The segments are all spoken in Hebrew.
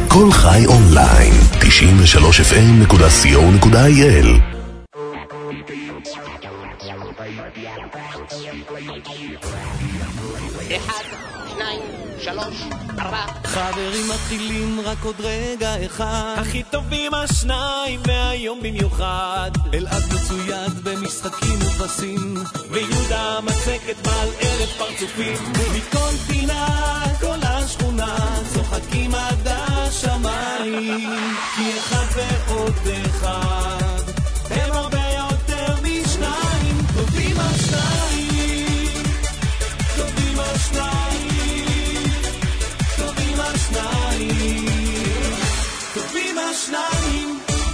כל חי אונליין, 93fm.co.il. 1, 2, 3, 4. חברים מתחילים רק עוד רגע אחד, הכי טובים השניים והיום במיוחד. אלעד מצויד במשחקים ופסים, ויהודה מצקת בעל אלף פרצופים. מכל פינה כל השכונה צוחקים עד השמיים, כי אחד ועוד אחד הם הרבה יותר משניים. טובים השניים, טובים השניים, טובים השניים, טובים השניים.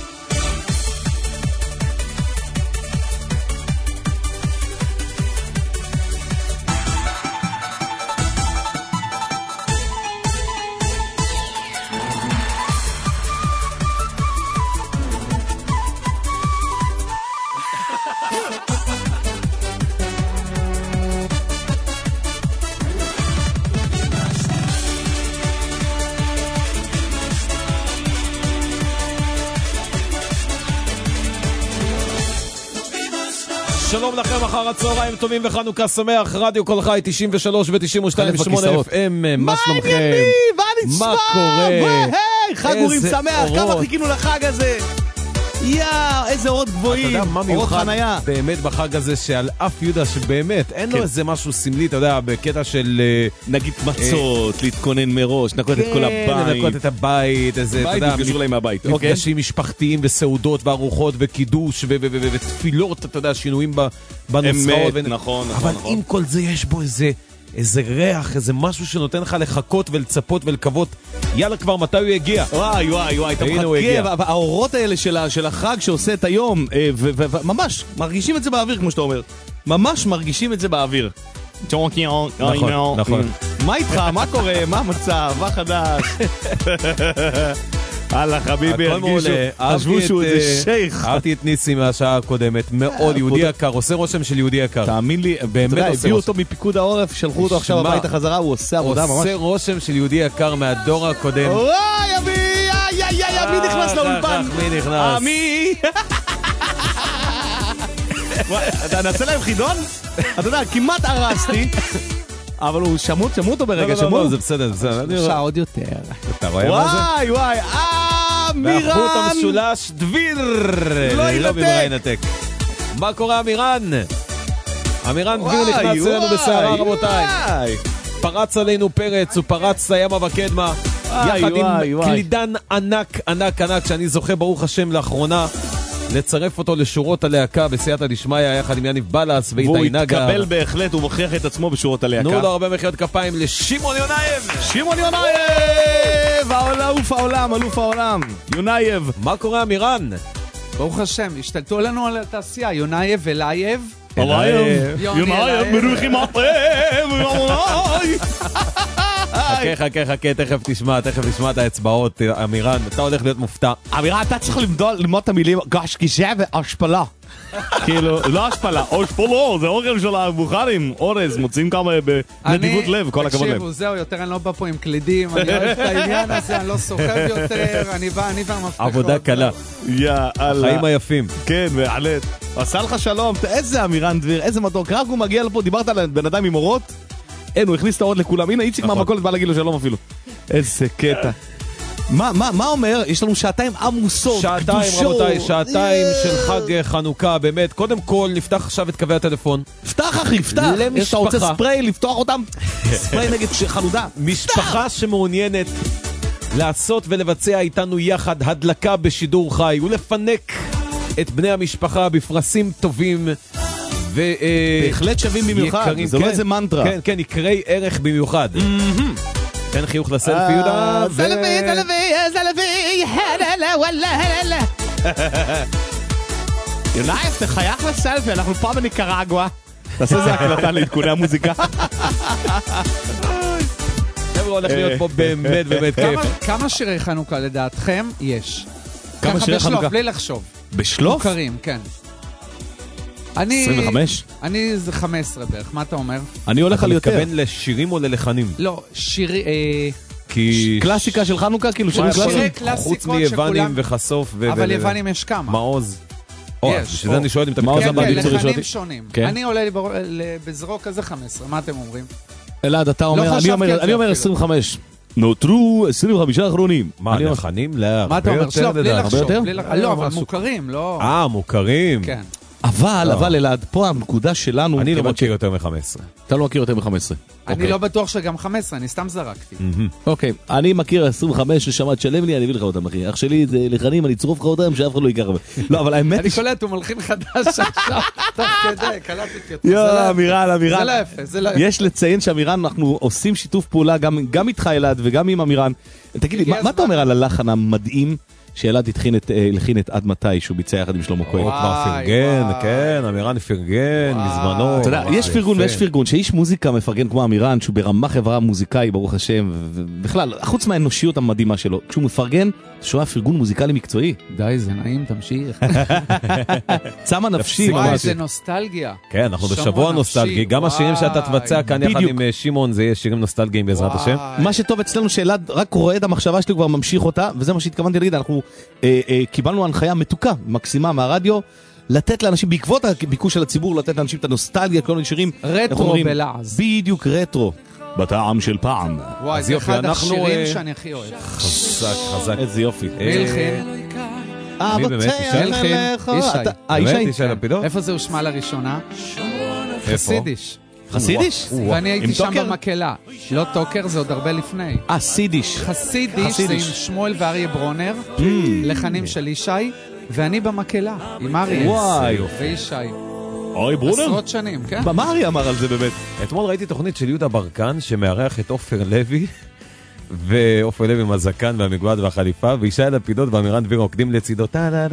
שלום לכם, אחר הצהריים טובים וחנוכה שמח. רדיו כל חי 93 ו-92.8 FM. מה שלומכם? מה קורה? חג אורים שמח, כמה חיכינו לחג הזה. איזה אורות גבוהים. אתה יודע מה מיוחד באמת בחג הזה, שעל אף יהודה שבאמת אין לו איזה משהו סמלי, אתה יודע, בקטע של נגיד מצות, להתכונן מראש, נקות את כל הבית, נקות את הבית, איזה, אתה יודע, מפגשים משפחתיים וסעודות וארוחות וקידוש ותפילות, אתה יודע, שינויים בנוסחאות. נכון. אבל עם כל זה יש בו איזה ריח, איזה משהו שנותן לך לחכות ולצפות ולקוות, יאללה כבר מתי הוא יגיע. וואי, אתה מחכה, האורות האלה של החג שעושה את היום, וממש מרגישים את זה באוויר, כמו שאתה אומר. ממש מרגישים את זה באוויר. נכון. מה איתך? מה קורה? מה המצב? מה חדש? הלאה חביבי, חשבו שהוא איזה שייך. אהבתי את ניסי מהשעה הקודמת, מאוד יהודי יקר, עושה רושם של יהודי יקר. תאמין לי, באמת הביאו אותו מפיקוד העורף, שלחו אותו עכשיו הביתה חזרה, הוא עושה עבודה ממש. עושה רושם של יהודי יקר מהדור הקודם. וואי, מי נכנס לאולפן? מי נכנס? מי? אתה נעשה להם חידון? אתה יודע, כמעט הרסתי. אבל הוא שמות אותו ברגע שמות. לא, זה בסדר. שעה עוד יותר. אתה רואה מה זה? וואי, אמירן! והחוט המשולש דביר! לא ינתק. מה קורה אמירן? אמירן דביר נכנס אלינו בסערה רבותיי. פרץ עלינו פרץ, הוא פרץ לימה וקדמה. יחד עם קלידן ענק שאני זוכה ברוך השם לאחרונה לצרף אותו לשורות הלהקה בסייעתא דשמיא יחד עם יניב בלס ואיתי נגה. והוא יתקבל בהחלט, הוא מוכיח את עצמו בשורות הלהקה. תנו לו הרבה מחיאות כפיים לשמעון יונייב. שמעון יונייב! אלוף העולם. יונייב. מה קורה אמירן? ברוך השם, השתלטו לנו על התעשייה, יונייב ולייב. יונייב מרוחים עטב. חכה, תכף תשמע את האצבעות, אמירן, אתה הולך להיות מופתע. אמירן, אתה צריך ללמוד את המילים גש גישה והשפלה. כאילו, לא השפלה, השפלו, זה אוכל של הבוכרים, אורז, מוצאים כמה בנדיבות לב, כל הכבוד לב. תקשיבו, זהו, יותר אני לא בא פה עם קלידים, אני אוהב את העניין הזה, אני לא סוחב יותר, אני והמפתחות. עבודה קלה. החיים היפים. כן, בהחלט. עשה לך שלום, איזה אמירן דביר, איזה מתוק, רק הוא מגיע לפה, דיברת על בן אדם עם אורות? אין, הוא הכניס את האורות לכולם, הנה איציק מהמקולת בא להגיד לו שלום אפילו. איזה קטע. מה אומר? יש לנו שעתיים עמוסות, שעתיים רבותיי, שעתיים של חג חנוכה, באמת. קודם כל נפתח עכשיו את קווי הטלפון. פתח אחי, פתח. אתה רוצה ספרי, לפתוח אותם? ספרי נגד חנודה. משפחה שמעוניינת לעשות ולבצע איתנו יחד הדלקה בשידור חי ולפנק את בני המשפחה בפרסים טובים בהחלט שווים במיוחד, זה לא איזה מנטרה. כן, יקרי ערך במיוחד. תן חיוך לסלפי יהודה. זלבי, וואלה. יונייב, תחייך לסלפי, אנחנו פה בניקרגואה. תעשה זה הקלטה לעדכוני המוזיקה. חבר'ה, הולך להיות פה באמת כיף. כמה שירי חנוכה לדעתכם יש? כמה שירי חנוכה? בלי לחשוב. בשלוף? מוכרים, כן. 25? אני זה 15 בערך, מה אתה אומר? אני הולך על יותר. אתה מתכוון לשירים או ללחנים? לא, כי... קלאסיקה של חנוכה, כאילו שירים קלאסיים? חוץ מיוונים וחשוף אבל יוונים יש כמה. מעוז. יש. בשביל זה אני שואל אם אתה מעוז מתכוון הבא. כן, בביצור לחנים ראשוני. שונים. כן. אני עולה לי בזרוק כזה 15, מה אתם אומרים? אלעד, אתה אומר, אני אומר 25. נותרו 25 האחרונים. מה, לחנים? מה אתה אומר? שלום, בלי לחשוב. יותר? לא, אבל מוכרים, לא... מוכרים. כן. אבל אלעד, פה הנקודה שלנו... אני לא מכיר יותר מ-15. אתה לא מכיר יותר מ-15. אני לא בטוח שגם 15, אני סתם זרקתי. אוקיי, אני מכיר 25 ששמעת שלם לי, אני אביא לך אותם, אחי. אח שלי זה לחנים, אני אצרוף לך אותם, שאף אחד לא ייקח. לא, אבל האמת... אני קולט, הוא מלחין חדש עכשיו, תוך כדי, קלטתי אותו. יואו, אמירן. זה לא יפה, זה לא יפה. יש לציין שאמירן, אנחנו עושים שיתוף פעולה גם איתך אלעד וגם עם אמירן. תגיד לי, מה אתה אומר על הלחן המדהים שאלעד הלחין את עד מתי שהוא ביצע יחד עם שלמה כהן? הוא כבר פרגן, כן, אמירן פרגן, מזמנו. אתה יודע, יש פרגון ויש פרגון, שאיש מוזיקה מפרגן כמו אמירן, שהוא ברמה חברה מוזיקאי, ברוך השם, ובכלל, חוץ מהאנושיות המדהימה שלו, כשהוא מפרגן, אתה שומע פרגון מוזיקלי מקצועי. די, זה נעים, תמשיך. צמה נפשי. וואי, זה נוסטלגיה. כן, אנחנו בשבוע נוסטלגי, גם השירים שאתה תבצע כאן יחד עם שמעון, זה יהיה שירים נוסטלגיים בעזרת השם. מה שטוב אצלנו שאלעד רק רואה את המחשבה שלי, כבר ממשיך אותה, וזה מה שהתכוונתי להגיד, אנחנו קיבלנו הנחיה מתוקה, מקסימה מהרדיו, לתת לאנשים, בעקבות הביקוש של הציבור, לתת לאנשים את הנוסטלגיה, כל מיני שירים. רטרו בלעז. בדיוק רטרו. בטעם של פעם. וואי, זה אחד השירים שאני הכי אוהב. חזק. איזה יופי. מלחין. מי באמת? ישי. ישי לפידות? איפה זה הושמע לראשונה? חסידיש. חסידיש? ואני הייתי שם במקהלה. לא טוקר, זה עוד הרבה לפני. סידיש. חסידיש זה עם שמואל ואריה ברונר, לחנים של ישי, ואני במקהלה, עם אריה. וואי. וישי. אוי ברונר? עשרות שנים, כן. מה אריה אמר על זה באמת? אתמול ראיתי תוכנית של יהודה ברקן שמארח את עופר לוי, ועופר לוי עם הזקן והמגועד והחליפה, וישי לפידות ואמירן דביר רוקדים לצידו.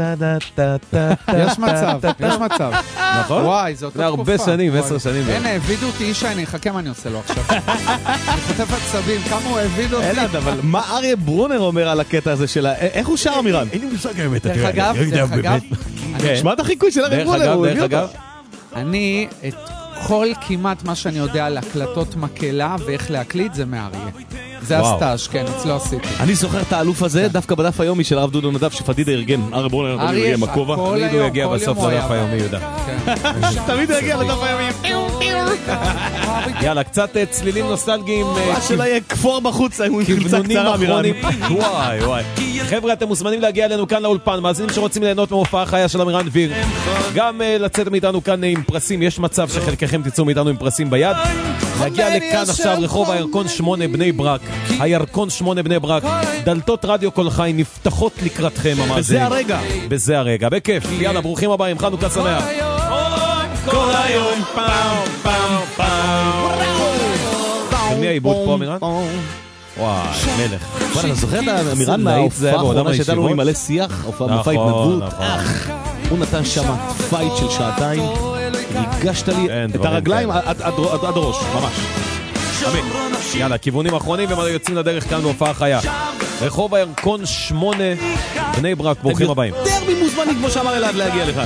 יש מצב. נכון? וואי, זו אותה תקופה. הרבה שנים, 10 שנים. הנה, העבידו אותי ישי, אני אחכה מה אני עושה לו עכשיו. אני חוטף עצבים, כמה הוא העביד אותי. אלעד, אבל מה אריה ברונר אומר על הקטע הזה שלה? איך הוא שר אמירן? אין לי מושג האמת. דרך אגב, שמע את החיקוי של אריה ברונר. דרך אגב. אני, את כל כמעט מה שאני יודע על הקלטות מקהלה ואיך להקליט זה מאריה. זה הסטאז', כן, אצלו עשיתי. אני זוכר את האלוף הזה דווקא בדף היומי של הרב דודו נדב שפדידה ארגן. אריה ברונר תמיד יגיע מקובה. תמיד הוא יגיע בסוף לדף היומי, יהודה. תמיד הוא יגיע לדף היומי. יאללה, קצת צלילים נוסטלגיים. מה שלא יהיה כפור בחוץ, הוא עם חלצה קצרה אמירן. וואי. חבר'ה, אתם מוזמנים להגיע אלינו כאן לאולפן, מאזינים שרוצים ליהנות מהופעה חיה של אמירן דביר. גם לצאת מאיתנו כאן עם פרסים, יש מצב שחלקכם תצאו מאיתנו עם פרסים ביד. להגיע לכאן עכשיו, רחוב הירקון 8 בני ברק. הירקון 8 בני ברק. דלתות רדיו כל חי נפתחות לקראתכם המאזינים. בזה הרגע, בכיף. יאללה, ברוכים הבאים, חנוכה שמח. כל היום פעם. של מי העיבוד פה, אמירן? וואי, מלך. אתה זוכר את אמירן מההופעה האחרונה שהייתה לנו עם מלא שיח? מופע התנדבות. הוא נתן שם פייט של שעתיים. ריגשת לי את הרגליים עד ראש, ממש. יאללה, כיוונים אחרונים ויוצאים לדרך כאן בהופעה חיה. רחוב הירקון 8 בני ברק, ברוכים הבאים. יותר ממוזמנים כמו שאמר אלעד להגיע לכאן.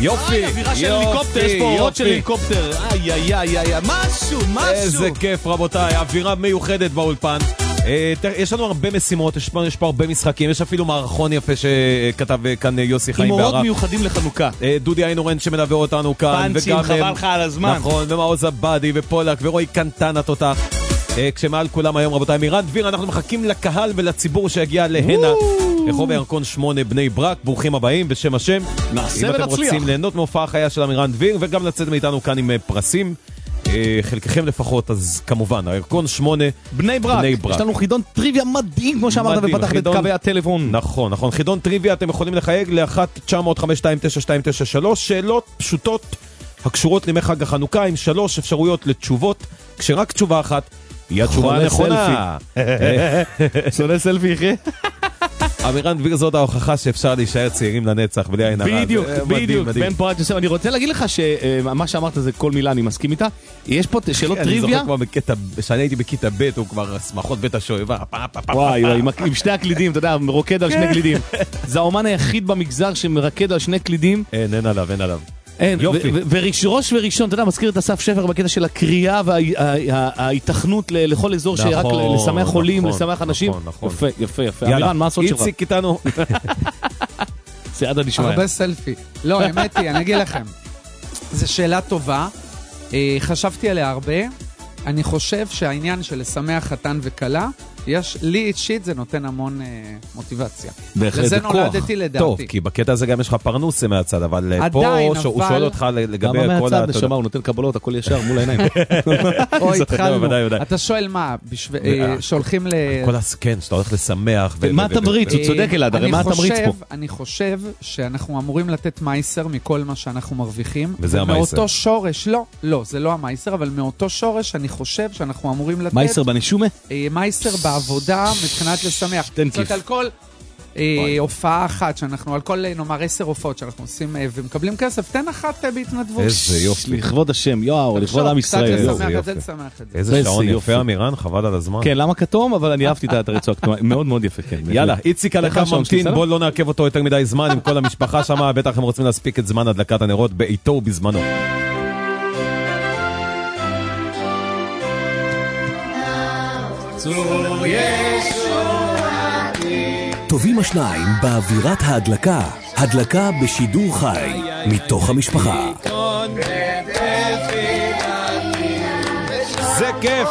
יופי, אווירה של הליקופטר, יש פה אורות של הליקופטר. משהו. איזה כיף רבותיי, אווירה מיוחדת באולפן. יש לנו הרבה משימות, יש פה הרבה משחקים, יש אפילו מערכון יפה שכתב כאן יוסי חיים בערב. עם אורות מיוחדים לחנוכה. דודי איינורן שמלווה אותנו כאן. פאנצ'ים, חבל לך על הזמן. נכון, ומעוז עבדי ופולק ורועי קנטן התותח. כשמעל כולם היום רבותיי, מירן דביר, אנחנו מחכים לקהל ולציבור שהגיע להנה. רחוב הירקון 8 בני ברק, ברוכים הבאים בשם השם. נעשה אם אתם ונצליח. רוצים ליהנות מהופעה חיה של מירן דביר וגם לצאת מאיתנו כאן עם פרסים, חלקכם לפחות, אז כמובן, הירקון 8 בני ברק. יש לנו חידון טריוויה מדהים, כמו שאמרת, ופתח את קווי הטלפון. נכון, חידון טריוויה, אתם יכולים לחייג ל-1-900-529-293, שאלות פשוטות הקשורות לימי חג החנוכה, עם 3 אפשרויות לתשובות, כשרק תשובה אחת היא התשובה הנכונה. שונא סלפי יחי. אמירן דביר, זאת ההוכחה שאפשר להישאר צעירים לנצח בלי עין הרע. בדיוק. בן פורת יוסף, אני רוצה להגיד לך שמה שאמרת זה כל מילה, אני מסכים איתה. יש פה שאלות טריוויה. אני זוכר כבר כשאני הייתי בכיתה ב' הוא כבר שמחות בית השואבה. וואי, עם שני הקלידים, אתה יודע, מרוקד על שני קלידים. זה האומן היחיד במגזר שמרקד על שני קלידים. אין עליו. אין, וראש וראשון, אתה יודע, מזכיר את אסף שפר בקטע של הקריאה וההיתכנות לכל אזור שרק לשמח חולים, לשמח אנשים. יפה. אמירן, מה הסוד שלך? איציק איתנו. סעדה נשמע. הרבה סלפי. לא, האמת היא, אני אגיד לכם. זו שאלה טובה. חשבתי עליה הרבה. אני חושב שהעניין של לשמח חתן וקלה, לי אישית זה נותן המון מוטיבציה. בהחלט זה כוח. לזה נולדתי לדעתי. טוב, כי בקטע הזה גם יש לך פרנוס מהצד, אבל פה הוא שואל אותך לגבי כל... גם מהצד, נשמע, הוא נותן קבלות, הכל ישר מול העיניים. אוי, התחלנו. אתה שואל מה? שהולכים כן, שאתה הולך לשמח. מה התמריץ? הוא צודק אלעד, הרי מה התמריץ פה? אני חושב שאנחנו אמורים לתת מייסר מכל מה שאנחנו מרוויחים. וזה המייסר. מאותו שורש, לא, זה לא המייסר, אבל מאותו שורש אני חושב שאנחנו אמורים לתת... מייסר בנשומה? מייסר בעבודה מבחינת לשמח. זאת אומרת, על כל הופעה אחת, שאנחנו על כל, נאמר, 10 הופעות שאנחנו עושים ומקבלים כסף, תן אחת בהתנדבות. איזה יופי. לכבוד השם, יואו, לכבוד עם ישראל. קצת לשמח את זה, לשמח את זה. איזה שעון יפה אמירן, חבל על הזמן. כן, למה כתום? אבל אני אהבתי את הרצועה הכתומה, מאוד מאוד יפה, כן. יאללה, איציק על הקו ממתין, בוא לא נעכב אותו יותר מדי זמן עם כל המשפחה שם, בטח הם רוצים להספיק את זמן הדלקת הנרות בעיתו ובזמנו. טובים השניים באווירת ההדלקה, הדלקה בשידור חי, מתוך המשפחה. זה כיף.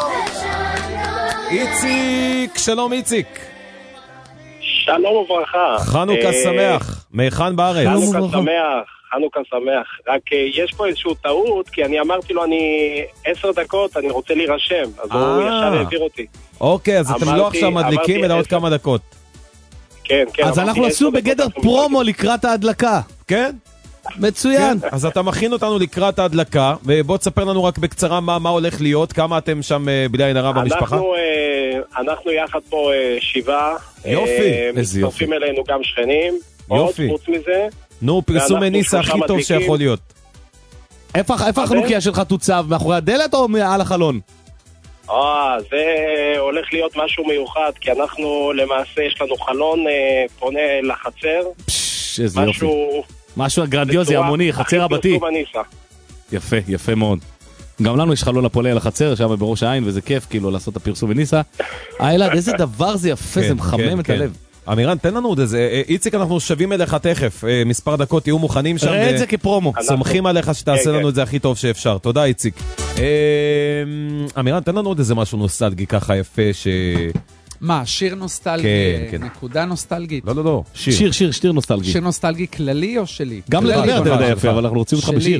איציק, שלום איציק. שלום וברכה. חנוכה שמח, מהיכן בארץ? חנוכה שמח. רק יש פה איזשהו טעות, כי אני אמרתי לו, 10 דקות, אני רוצה להירשם, אז הוא ישר העביר אותי. אוקיי, אז אתם לא עכשיו מדליקים, אלא עוד כמה דקות. כן. אז אנחנו עשו בגדר פרומו לקראת ההדלקה. כן? מצוין. אז אתה מכין אותנו לקראת ההדלקה, ובוא תספר לנו רק בקצרה מה הולך להיות, כמה אתם שם בלי עין הרע במשפחה. אנחנו יחד פה 7. יופי. איזה יופי. מצטרפים אלינו גם שכנים. יופי. חוץ מזה. נו, פרסום הניסה הכי טוב שיכול להיות. איפה החנוכיה שלך תוצב? מאחורי הדלת או מעל החלון? זה הולך להיות משהו מיוחד, כי אנחנו למעשה, יש לנו חלון פונה לחצר. איזה יופי. משהו גרנדיוזי, המוני, חצר רבתי. יפה מאוד. גם לנו יש חלון הפולה לחצר, שם בראש העין, וזה כיף כאילו לעשות את הפרסום וניסה. אלעד, איזה דבר זה יפה, זה מחמם את הלב. אמירן, תן לנו עוד איזה, איציק, אנחנו שווים אליך תכף, מספר דקות תהיו מוכנים שם. ראה את זה כפרומו. סומכים עליך שתעשה לנו את זה הכי טוב שאפשר. תודה, איציק. אמירן, תן לנו עוד איזה משהו נוסטלגי ככה יפה מה, שיר נוסטלגי, נקודה נוסטלגית? לא, שיר נוסטלגי. שיר נוסטלגי כללי או שלי? גם לדבר אתה יודע יפה, אבל אנחנו רוצים אותך בשיר.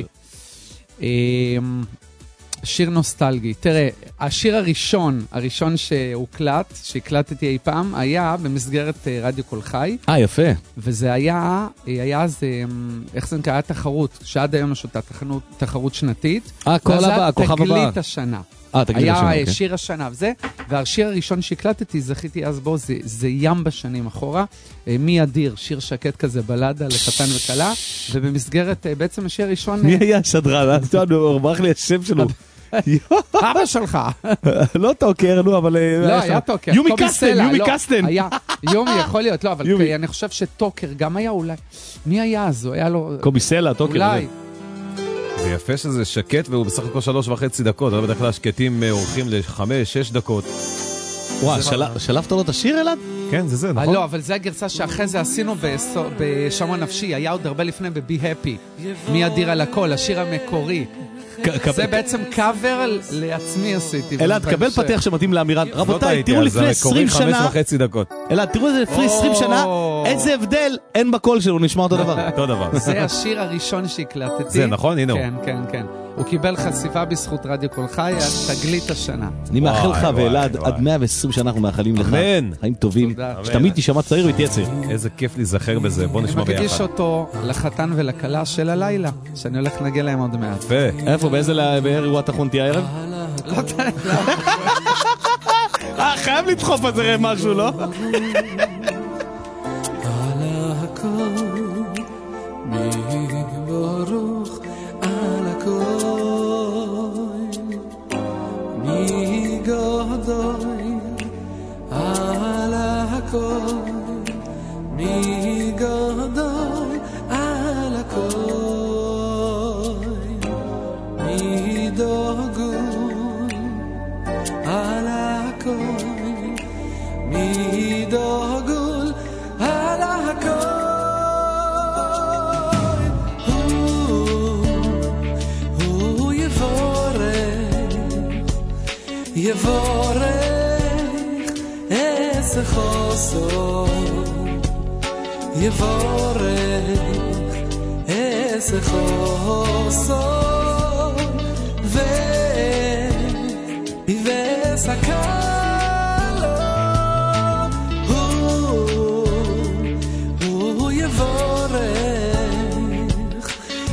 שיר נוסטלגי. תראה, השיר הראשון שהקלטתי אי פעם, היה במסגרת רדיו קול חי. יפה. וזה היה אז, איך זה נקרא? תחרות, שעד היום יש אותה תחרות שנתית. כל הבא, כוכב הבא. תגלית השנה. היה שיר השנה וזה, והשיר הראשון שהקלטתי, זכיתי אז בו, זה ים בשנים אחורה, מי אדיר, שיר שקט כזה, בלדה לחתן וקלה, ובמסגרת בעצם השיר הראשון... מי היה שדרן? ברח לי השם שלו. אבא שלך. לא טוקר, נו, אבל... לא, היה טוקר. יומי קסטן. יומי יכול להיות, לא, אבל אני חושב שטוקר גם היה אולי. מי היה אז? הוא היה לו... קובי סלע, טוקר. אולי. זה יפה שזה שקט והוא בסך הכל 3.5 דקות, אבל בדרך כלל השקטים אורחים ל5-6 דקות. וואו, שלפת לו את השיר אלעד? כן, זה, נכון? לא, אבל זה הגרסה שאחרי זה עשינו בשמוע נפשי, היה עוד הרבה לפני ב-Be Happy. מי אדיר על הכל, השיר המקורי. זה בעצם קאבר לעצמי עשיתי. אלעד, קבל פתח שמתאים לאמירן. רבותיי, תראו לפני 20 שנה. 5.5 דקות. אלעד, תראו לפני 20 שנה, איזה הבדל, אין בקול שלו, נשמע אותו דבר. אותו דבר. זה השיר הראשון שהקלטתי. זה נכון, הנה הוא. כן, כן, כן. הוא קיבל חשיפה בזכות רדיו כל חי, תגלית השנה. אני מאחל לך ואלעד, עד 120 שנה אנחנו מאחלים לך. אמן. חיים טובים. שתמיד תישמע צעיר ותהיה צעיר. איזה כיף להיזכר בזה, בוא נשמע ביחד. אני מקדיש אותו לחתן ולכלה של הלילה, שאני הולך לנגע להם עוד מעט. איפה, באיזה אירוע תחון תהיה הערב? לא תהיה. חייב לדחוף את זה משהו, לא? ברוך על הכל מי גדול על הכל מי גדול על הכל מי דגול על הכל מי דגול על הכל יבורך איזה חוסר יבורך איזה חוסר וסקלו הוא יבורך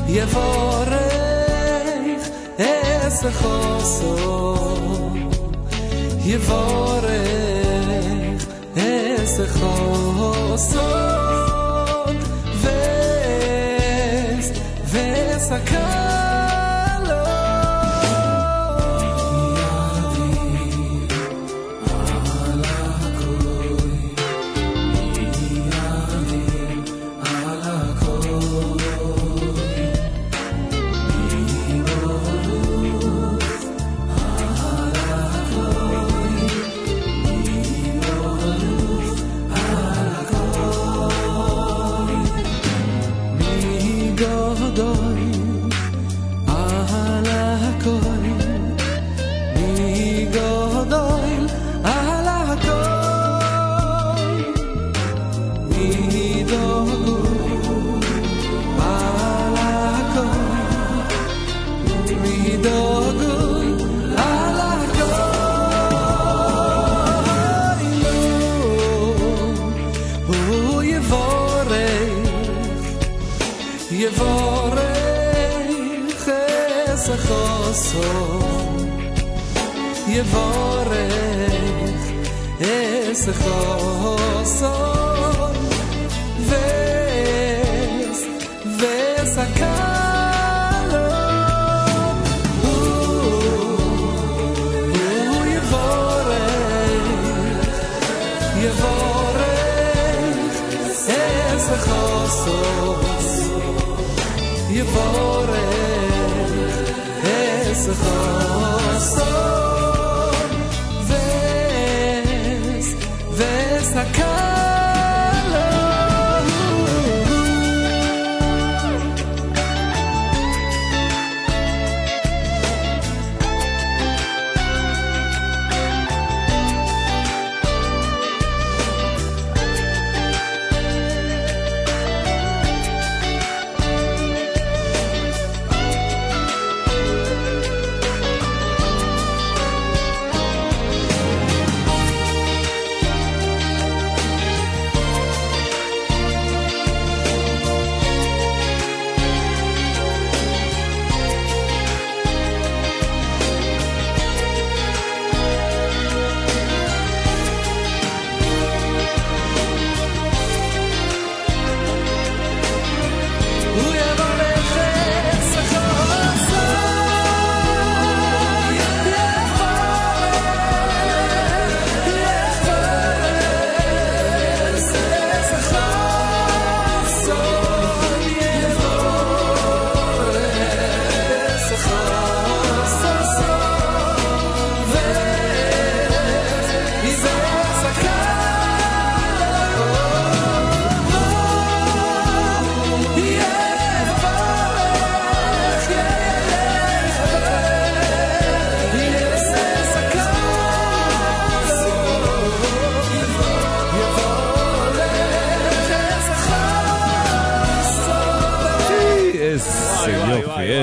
יבורך איזה חוסר יבורך איזה חוסון וסקלו ידי על הכל ידי על הכל יבורך איזה חוסון יבורך איזה חוסון וסקלו הוא יבורך איזה חוסון יבורך איזה חוסון וסקלו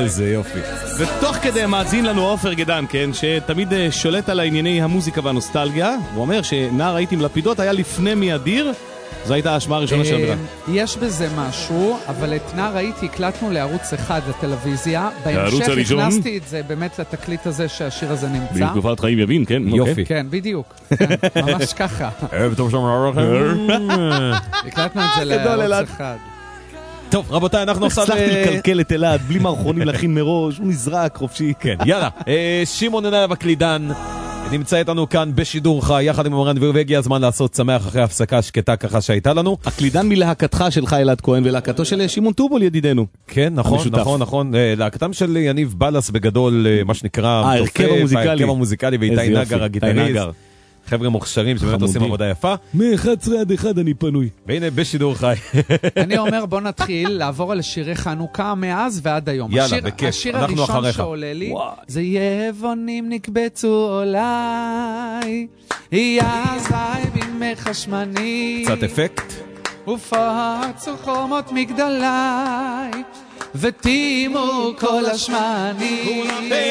איזה יופי. ותוך כדי מאזין לנו עופר גדן, כן, שתמיד שולט על הענייני המוזיקה והנוסטלגיה, הוא אומר שנער הייתי עם לפידות היה לפני מי אדיר, זו הייתה ההשמעה הראשונה של אמירן. יש בזה משהו, אבל את נער הייתי הקלטנו לערוץ אחד לטלוויזיה, בהמשך הכנסתי את זה באמת לתקליט הזה שהשיר הזה נמצא. בתקופת חיים יבין, כן? יופי. כן, בדיוק, ממש ככה. טוב שם הקלטנו את זה לערוץ אחד. טוב, רבותיי, אנחנו עכשיו... הצלחתי לקלקל את אלעד, בלי מערכונים להכין מראש, הוא נזרק חופשי. כן, יאללה. שמעון ינאייב הקלידן נמצא איתנו כאן בשידור חי, יחד עם עמירן דביר, והגיע הזמן לעשות שמח אחרי הפסקה שקטה ככה שהייתה לנו. הקלידן מלהקתך שלך אלעד כהן, ולהקתו של שמעון טובול ידידנו. כן, נכון. להקתם של יניב בלס בגדול, מה שנקרא... ההרכב המוזיקלי, ואיתי נגר הגיטריסט. חבר'ה מוכשרים שבאמת עושים עבודה יפה. מ-11 עד 1 אני פנוי. והנה בשידור חי. אני אומר בוא נתחיל לעבור על שירי חנוכה מאז ועד היום. יאללה, בכיף, השיר אנחנו הראשון אחריך. שעולה לי זה יבונים נקבצו עולי, יעזי בימי חשמני. קצת אפקט. ופרצו חומות מגדלי ותימו כל השמני,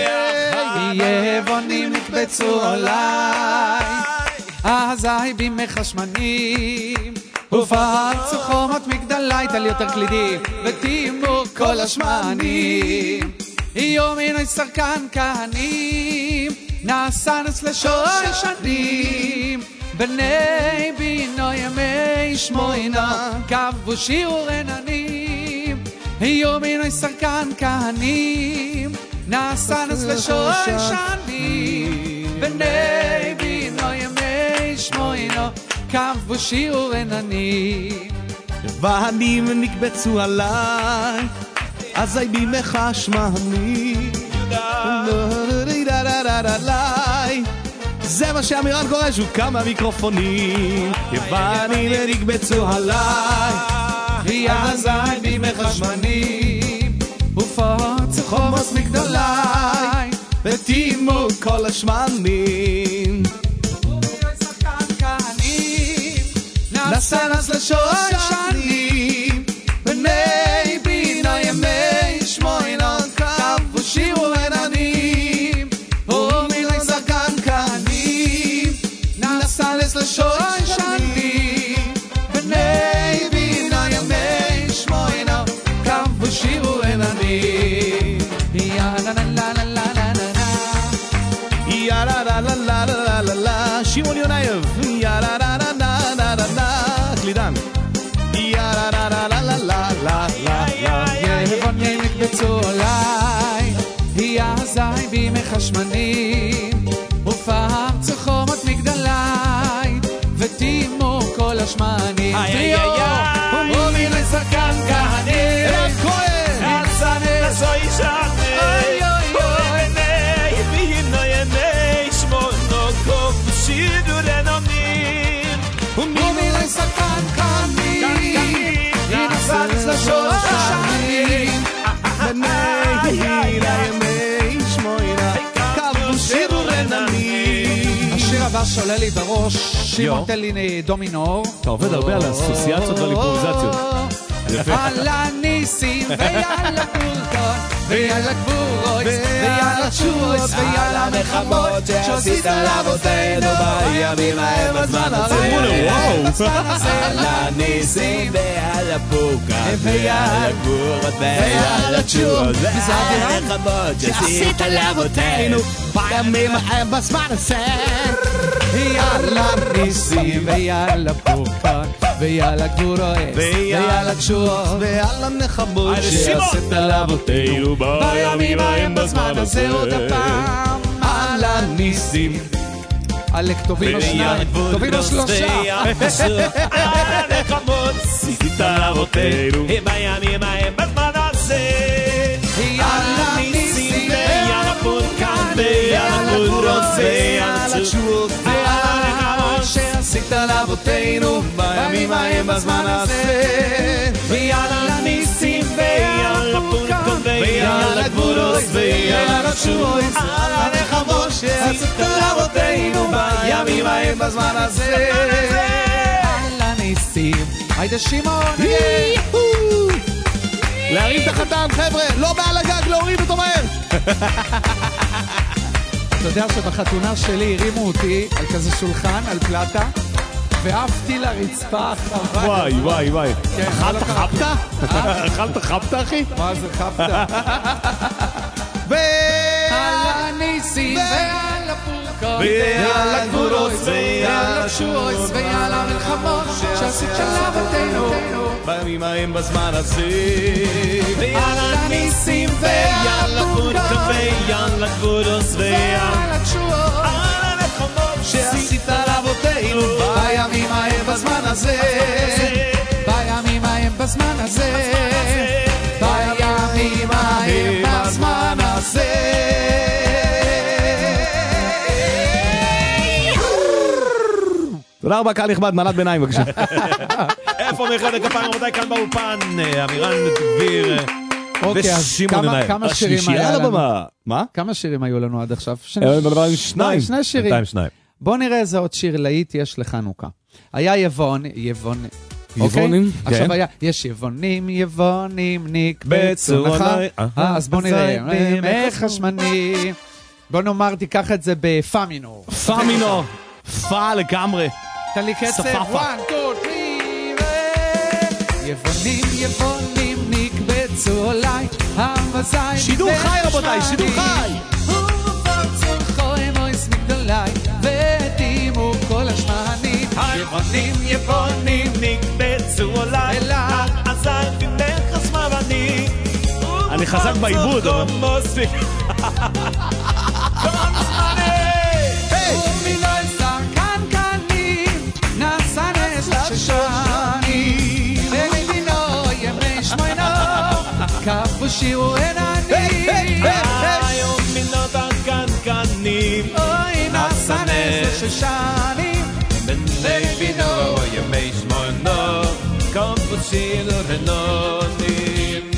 יבונים נקבצו עליי, אזי בימי חשמנים, ופרצו חומות מגדלי, תל יותר קלידים, ותימו כל השמנים, יומין סרקן כהנים, נעשה נס לשושנים, בני בינו ימי שמוינה, קבו שיעור עננים, יומין סרקן כהנים, נעשה נס לשושנים, בני בינו ימי שמוינה, קבו שיעור עננים. יבנים נקבצו עליי, אזי בימך שמני, זה מה שאמירן קורא שהוא כמה מיקרופונים, יבנים נקבצו עליי, יעזי בימך שמנים, ופרצו חומות מגדלי, ותימו כל השמנים, נעשה נס לשושנים, בני בינו ימי שמוינה, קבו שיעור עננים, ומילי זקן כהנים, נעשה נס לשושנים, בני בינו ימי שמוינה, קבו שיעור עננים. יאללה לה לה לה לה לה לה, יאללה לה לה לה לה לה לה, שמעון ינאייב, יאללה לה לה לה לה לה לה, קלידן, יאללה לה לה לה לה לה לה לה, יבונים נקבצו עליי, יעזי בימי חשמנים, ופרצו חומות מגדלי, ותימו כל השמנים. ומילי סרקן כהנים, אלעד כהן, נעשה נס ומילי סרקן כהנים, נעשה נס לשושנים, בני ימי שמוינה, קבו שיעור עננים. השיר הבא שעולה לי בראש, שמעון תן לי דומינור. אתה עובד הרבה על האסוציאציות ועל אימפרוביזציות. על הניסים ויאללה פורקון ויאללה גבורויס ויאללה תשורויס ויאללה מחמות שעשית לאבותינו בימים ההם בזמן הזה. על הניסים ויאללה פורקון ויאללה גבורות ויאללה תשורויס ויאללה מחמות שעשית לאבותינו בימים ההם בזמן הזה. ויאללה ניסים ויאללה פורקון ויאללה גבורויס ויאללה תשורויס ועל הנחמות שעשית לאבותינו בימים ההם בזמן הזה עוד הפעם. על הניסים על כתובים או שניים, כתובים או שלושה, על הנחמות עשית לאבותינו בימים ההם בזמן הזה. על הניסים ויאללה פורקן ויאללה גבורות ויאללה תשורות ועל הנחמות שעשית לאבותינו בימים ההם בזמן הזה. ויאללה ניסים ויאללה פורקן ויאללה גבורות ויאללה תשורות על הנחמות שעשית לאבותינו בימים ההם בזמן הזה. על הניסים היידה שמעון להרים את החתן, חבר'ה, לא מעל הגג, להוריד אותו מהר. אתה יודע שבחתונה שלי הרימו אותי על כזה שולחן, על פלטה, ועפתי לרצפה חבל. וואי, וואי, וואי. אכלת חפתה? אכלת חפתה, אחי? מה זה חפתה? על הניסים ועל הפורקות ועל הגבולות ועל השורות ועל המלחמות שעשית של אבותינו בימים ההם בזמן הזה ועל הניסים ועל הפורקות ועל הגבולות ועל השורות על המלחמות שעשית לאבותינו בימים ההם בזמן הזה בימים ההם בזמן הזה בימים ההם בזמן הזה תודה רבה, קהל נכבד, מעלת ביניים בבקשה. איפה מחיאות הכפיים רבותיי כאן באולפן? עמירן דביר ושמעון נאיב. כמה שירים היה לנו? מה? כמה שירים היו לנו עד עכשיו? שניים. שני שירים. בוא נראה איזה עוד שיר להיט יש לחנוכה. היה יבונים, עכשיו היה, יש יבונים נקבצו לך, אז בוא נראה, מחשמני, בוא נאמר תיקח את זה בפאמינור. פאמינור, פא לגמרי. תן לי קצב, 1, 2, 3, יבונים נקבצו עליי, המזיים שידור חי רבותיי, שידור חי. ובפרצו חוי מויס מגדולי, ודימו כל השמנים, יבונים נקבצו עליי הזין במחס מבני אני חזק בעיבוד מוספיק ומינוי שר קנקנים נעשה נס ששני ולדינו ימי שמוינו כפו שירו עיננים ומינות הקנקנים אוי נעשה נס ששני ולדינו ימי שמוינו כפו שירו עיננים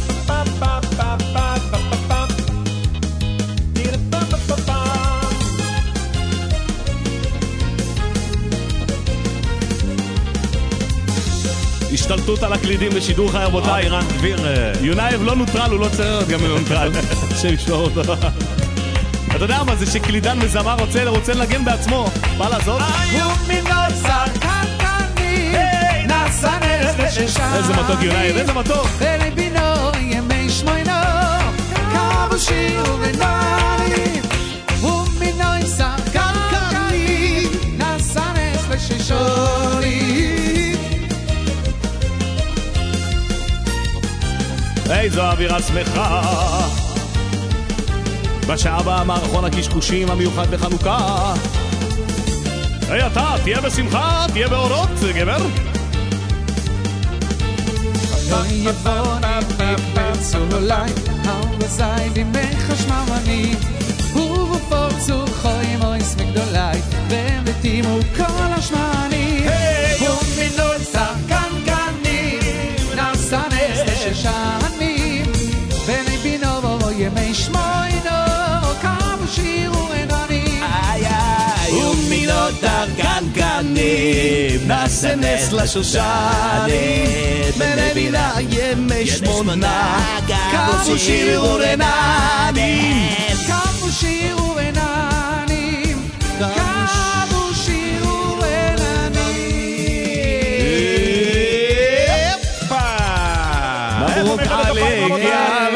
השתלטות על הקלידים בשידור חי רבותיי. עמירן דביר יונייב לא נוטרל, הוא לא צריך להיות גם נוטרל. שישמור אותו. אתה יודע מה זה שקלידן וזמר רוצה לנגן בעצמו, מה לעשות? ומינות שר קנקנים נעשה נס ששני איזה מתוק יונייב, איזה מתוק. ולבינו ימי שמוינו כבו שירו עיננים ומינוי שר קנקנים נעשה נס לששונים. איזו אווירה שמחה בשעה במערכון הקשקושים המיוחד בחנוכה. היי אתה, תהיה בשמחה, תהיה באורות, גבר. יבונים נקבצו עליי המזיים בימי חשממני ובפורצו חוי מויס מגדולי והם ותימו כל השמנים ומינות שר קנקנים נעשה נס לששנים ולבינו ימי שמוינו כבו שירו עיננים ומינות הקנקנים נעשה נס לשושנים ולבינה ימי שמונה כבו שירו עיננים כבו שירו עיננים כבו שירו עיננים. מברוק עלי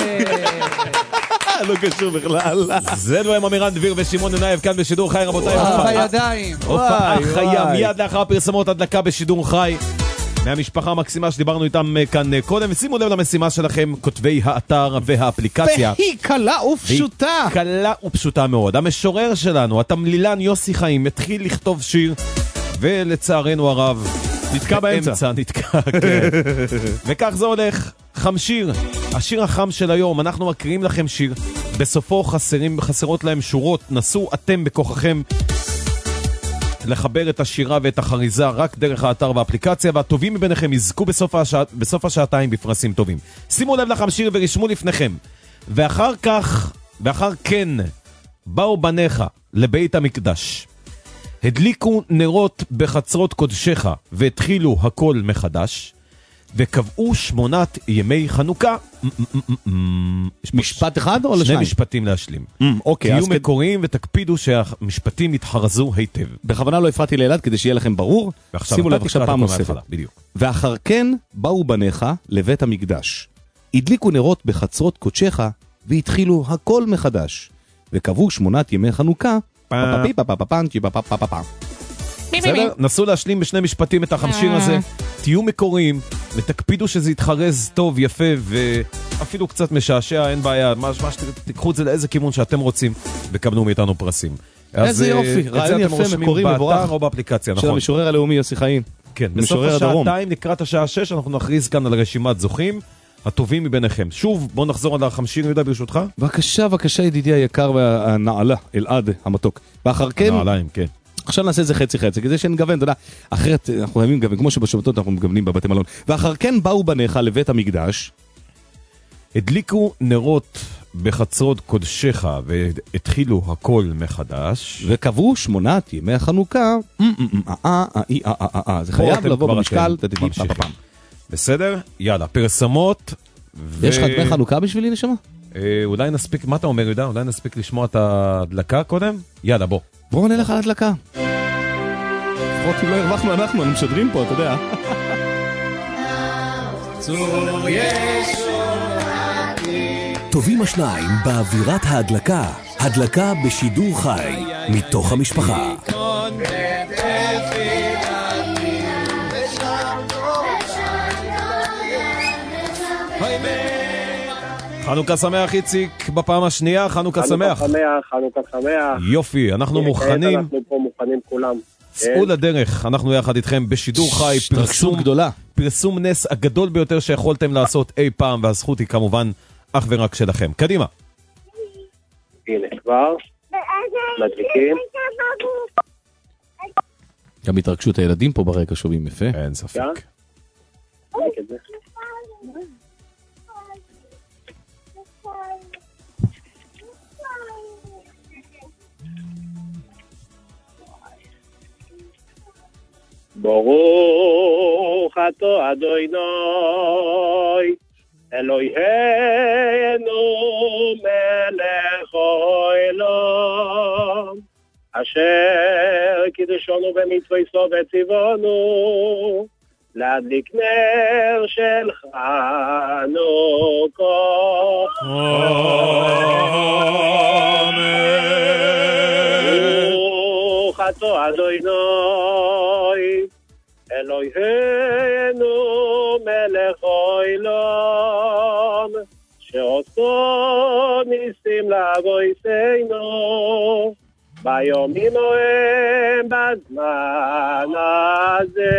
לא קשור בכלל. זה לא הם עמירן דביר ושמעון נאיב כאן בשידור חי רבותיי. בידיים. הופעה חיה מיד לאחר הפרסמות הדלקה בשידור חי מהמשפחה המקסימה שדיברנו איתם כאן קודם. ושימו לב למשימה שלכם, כותבי האתר והאפליקציה, והיא קלה ופשוטה. והיא קלה ופשוטה מאוד. המשורר שלנו, התמלילן יוסי חיים, התחיל לכתוב שיר ולצערנו הרב נתקע באמצע. נתקע, כן. וכך זה הולך. חמשיר, השיר החם של היום. אנחנו מקריאים לכם שיר, בסופו חסרות להם שורות. נסו אתם בכוחכם לחבר את השירה ואת החריזה רק דרך האתר והאפליקציה, והטובים מביניכם יזכו בסוף השעתיים בפרסים טובים. שימו לב לחמשיר ורשמו לפניכם. ואחר כן באו בניך לבית המקדש, הדליקו נרות בחצרות קודשך והתחילו הכל מחדש. וקבעו 8 ימי חנוכה. משפט אחד או לשניים? 2 משפטים להשלים. אוקיי. תהיו מקוריים ותקפידו שהמשפטים יתחרזו היטב. בכוונה לא הפרעתי לאלעד כדי שיהיה לכם ברור. שימו לב עכשיו פעם נוספת. בדיוק. ואחר כן באו בניך לבית המקדש. הדליקו נרות בחצרות קודשך והתחילו הכל מחדש. וקבעו 8 ימי חנוכה. בסדר? נסו להשלים ב2 משפטים את החמשיר הזה. תהיו מקוריים ותקפידו שזה יתחרז טוב, יפה ואפילו קצת משעשע, אין בעיה. תיקחו את זה לאיזה כיוון שאתם רוצים וקבלו מאיתנו פרסים. איזה יופי, רעיון יפה, מקורי, מבורך. או באפליקציה, של המשורר הלאומי יוסי חיים. כן, בסוף השעתיים לקראת השעה 6 אנחנו נכריז כאן על רשימת זוכים הטובים מביניכם. שוב, בואו נחזור על החמשיר, יהודה, ברשותך. בבקשה, ידידי היקר והנעלה, אלעד המתוק. ואחר כן... נעליים, כן. עכשיו נעשה את זה חצי, כדי שנגוון, אתה יודע, אחרת אנחנו חייבים לגוון, כמו שבשבתות אנחנו מגוונים בבתי מלון. ואחר כן באו בניך לבית המקדש, הדליקו נרות בחצרות קודשך והתחילו הכל מחדש. וקבעו 8 ימי החנוכה. זה חייב לבוא במשקל. בסדר? יאללה, פרסמות. יש לך דמי חנוכה בשבילי נשמה? אולי נספיק, מה אתה אומר יהודה? אולי נספיק לשמוע את ההדלקה קודם? יאללה, בוא. בואו נלך על הדלקה. לפחות אם לא הרווחנו אנחנו משדרים פה, אתה יודע. טובים השניים באווירת ההדלקה. הדלקה בשידור חי מתוך המשפחה. חנוכה שמח, איציק, בפעם השנייה, חנוכה שמח. חנוכה שמח. יופי, אנחנו מוכנים. אנחנו פה מוכנים כולם. צאו לדרך, אנחנו יחד איתכם בשידור חי, פרסום נס הגדול ביותר שיכולתם לעשות אי פעם, והזכות היא כמובן אך ורק שלכם. קדימה. הנה כבר, מדליקים. גם התרגשות הילדים פה ברקע שומעים יפה. אין ספק. נדליק את זה. ברוך אתה אדוני אלוהינו מלך העולם אשר קידשנו במצוותיו וציוונו להדליק נר של חנוכה. ברוך אתה אדוני אלוהינו מלך העולם שעושו ניסים לאבותינו ביומים ההם בזמן הזה.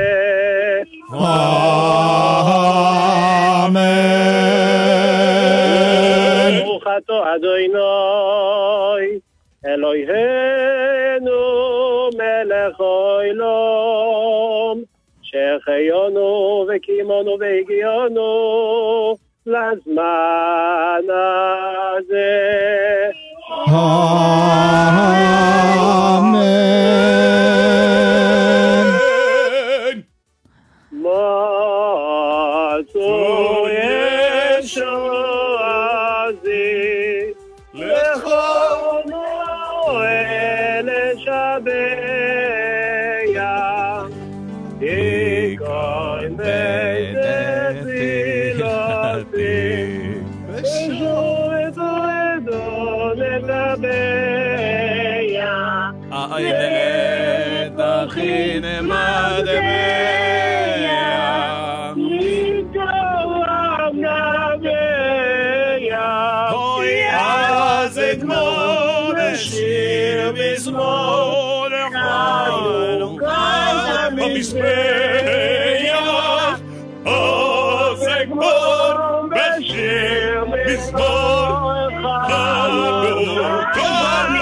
אמן. ברוך אתה אדוני אלוהינו מלך העולם שהחיינו וקימנו והגיענו לזמן הזה. אמן. מצו ישועזי לכל נועל לשבח תיקון בתפילתי ושוב את אדון לדבר האמת הכי נמד נתרם נביה אוי אז אגמור בשיר מזמור חנוכה במזבח אז אגמור בשיר מזמור חנוכה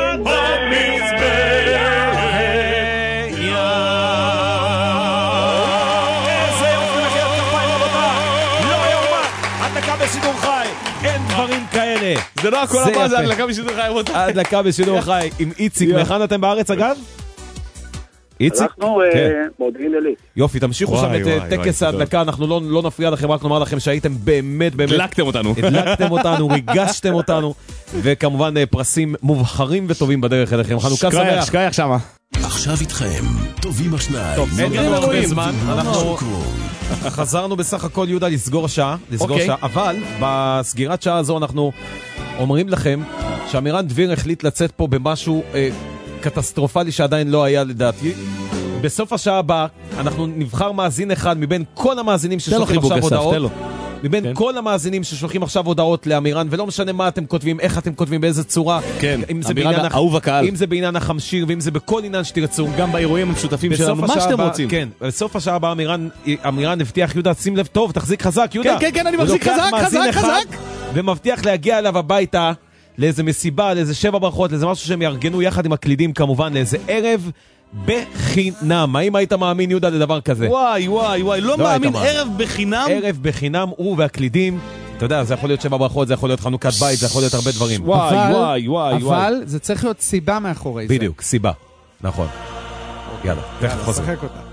בשידור חי, אין דברים כאלה. זה לא הכל הבא, זה הדלקה בשידור חי. הדלקה בשידור חי עם איציק. מהיכן אתם בארץ אגב? איציק? אנחנו מודיעין עילית. יופי, תמשיכו שם את טקס ההדלקה, אנחנו לא נפריע לכם, רק נאמר לכם שהייתם באמת הדלקתם אותנו. הדלקתם אותנו, ריגשתם אותנו, וכמובן פרסים מובחרים וטובים בדרך אליכם. חנוכה שמח. שקייך שמה. עכשיו איתכם, טובים השניים. טוב, אין לנו הרבה זמן, אנחנו חזרנו בסך הכל יהודה לסגור שעה, אבל בסגירת שעה הזו אנחנו אומרים לכם שאמירן דביר החליט לצאת פה במשהו קטסטרופלי שעדיין לא היה לדעתי. בסוף השעה הבאה אנחנו נבחר מאזין אחד מבין כל המאזינים ששולחים עכשיו הודעות. מבין כל המאזינים ששולחים עכשיו הודעות לאמירן, ולא משנה מה אתם כותבים, איך אתם כותבים, באיזה צורה. כן, אמירן אהוב הקהל. אם זה בעניין החמשיר, ואם זה בכל עניין שתרצו. גם באירועים המשותפים שלנו, מה שאתם רוצים. כן, בסוף השעה הבאה אמירן הבטיח, יהודה, שים לב טוב, תחזיק חזק, יהודה. כן, אני מחזיק חזק. ומבטיח להגיע אליו הביתה לאיזה מסיבה, לאיזה 7 ברכות, לאיזה משהו שהם יארגנו יחד עם הקלידים כמובן, לאיזה ערב בחינם. האם היית מאמין, יהודה, לדבר כזה? וואי, לא מאמין, ערב בחינם? ערב בחינם, הוא והקלידים. אתה יודע, זה יכול להיות 7 ברכות, זה יכול להיות חנוכת בית, זה יכול להיות הרבה דברים. וואי. אבל זה צריך להיות סיבה מאחורי זה. בדיוק, סיבה. נכון. יאללה, תכף חוזר. שחק אותה.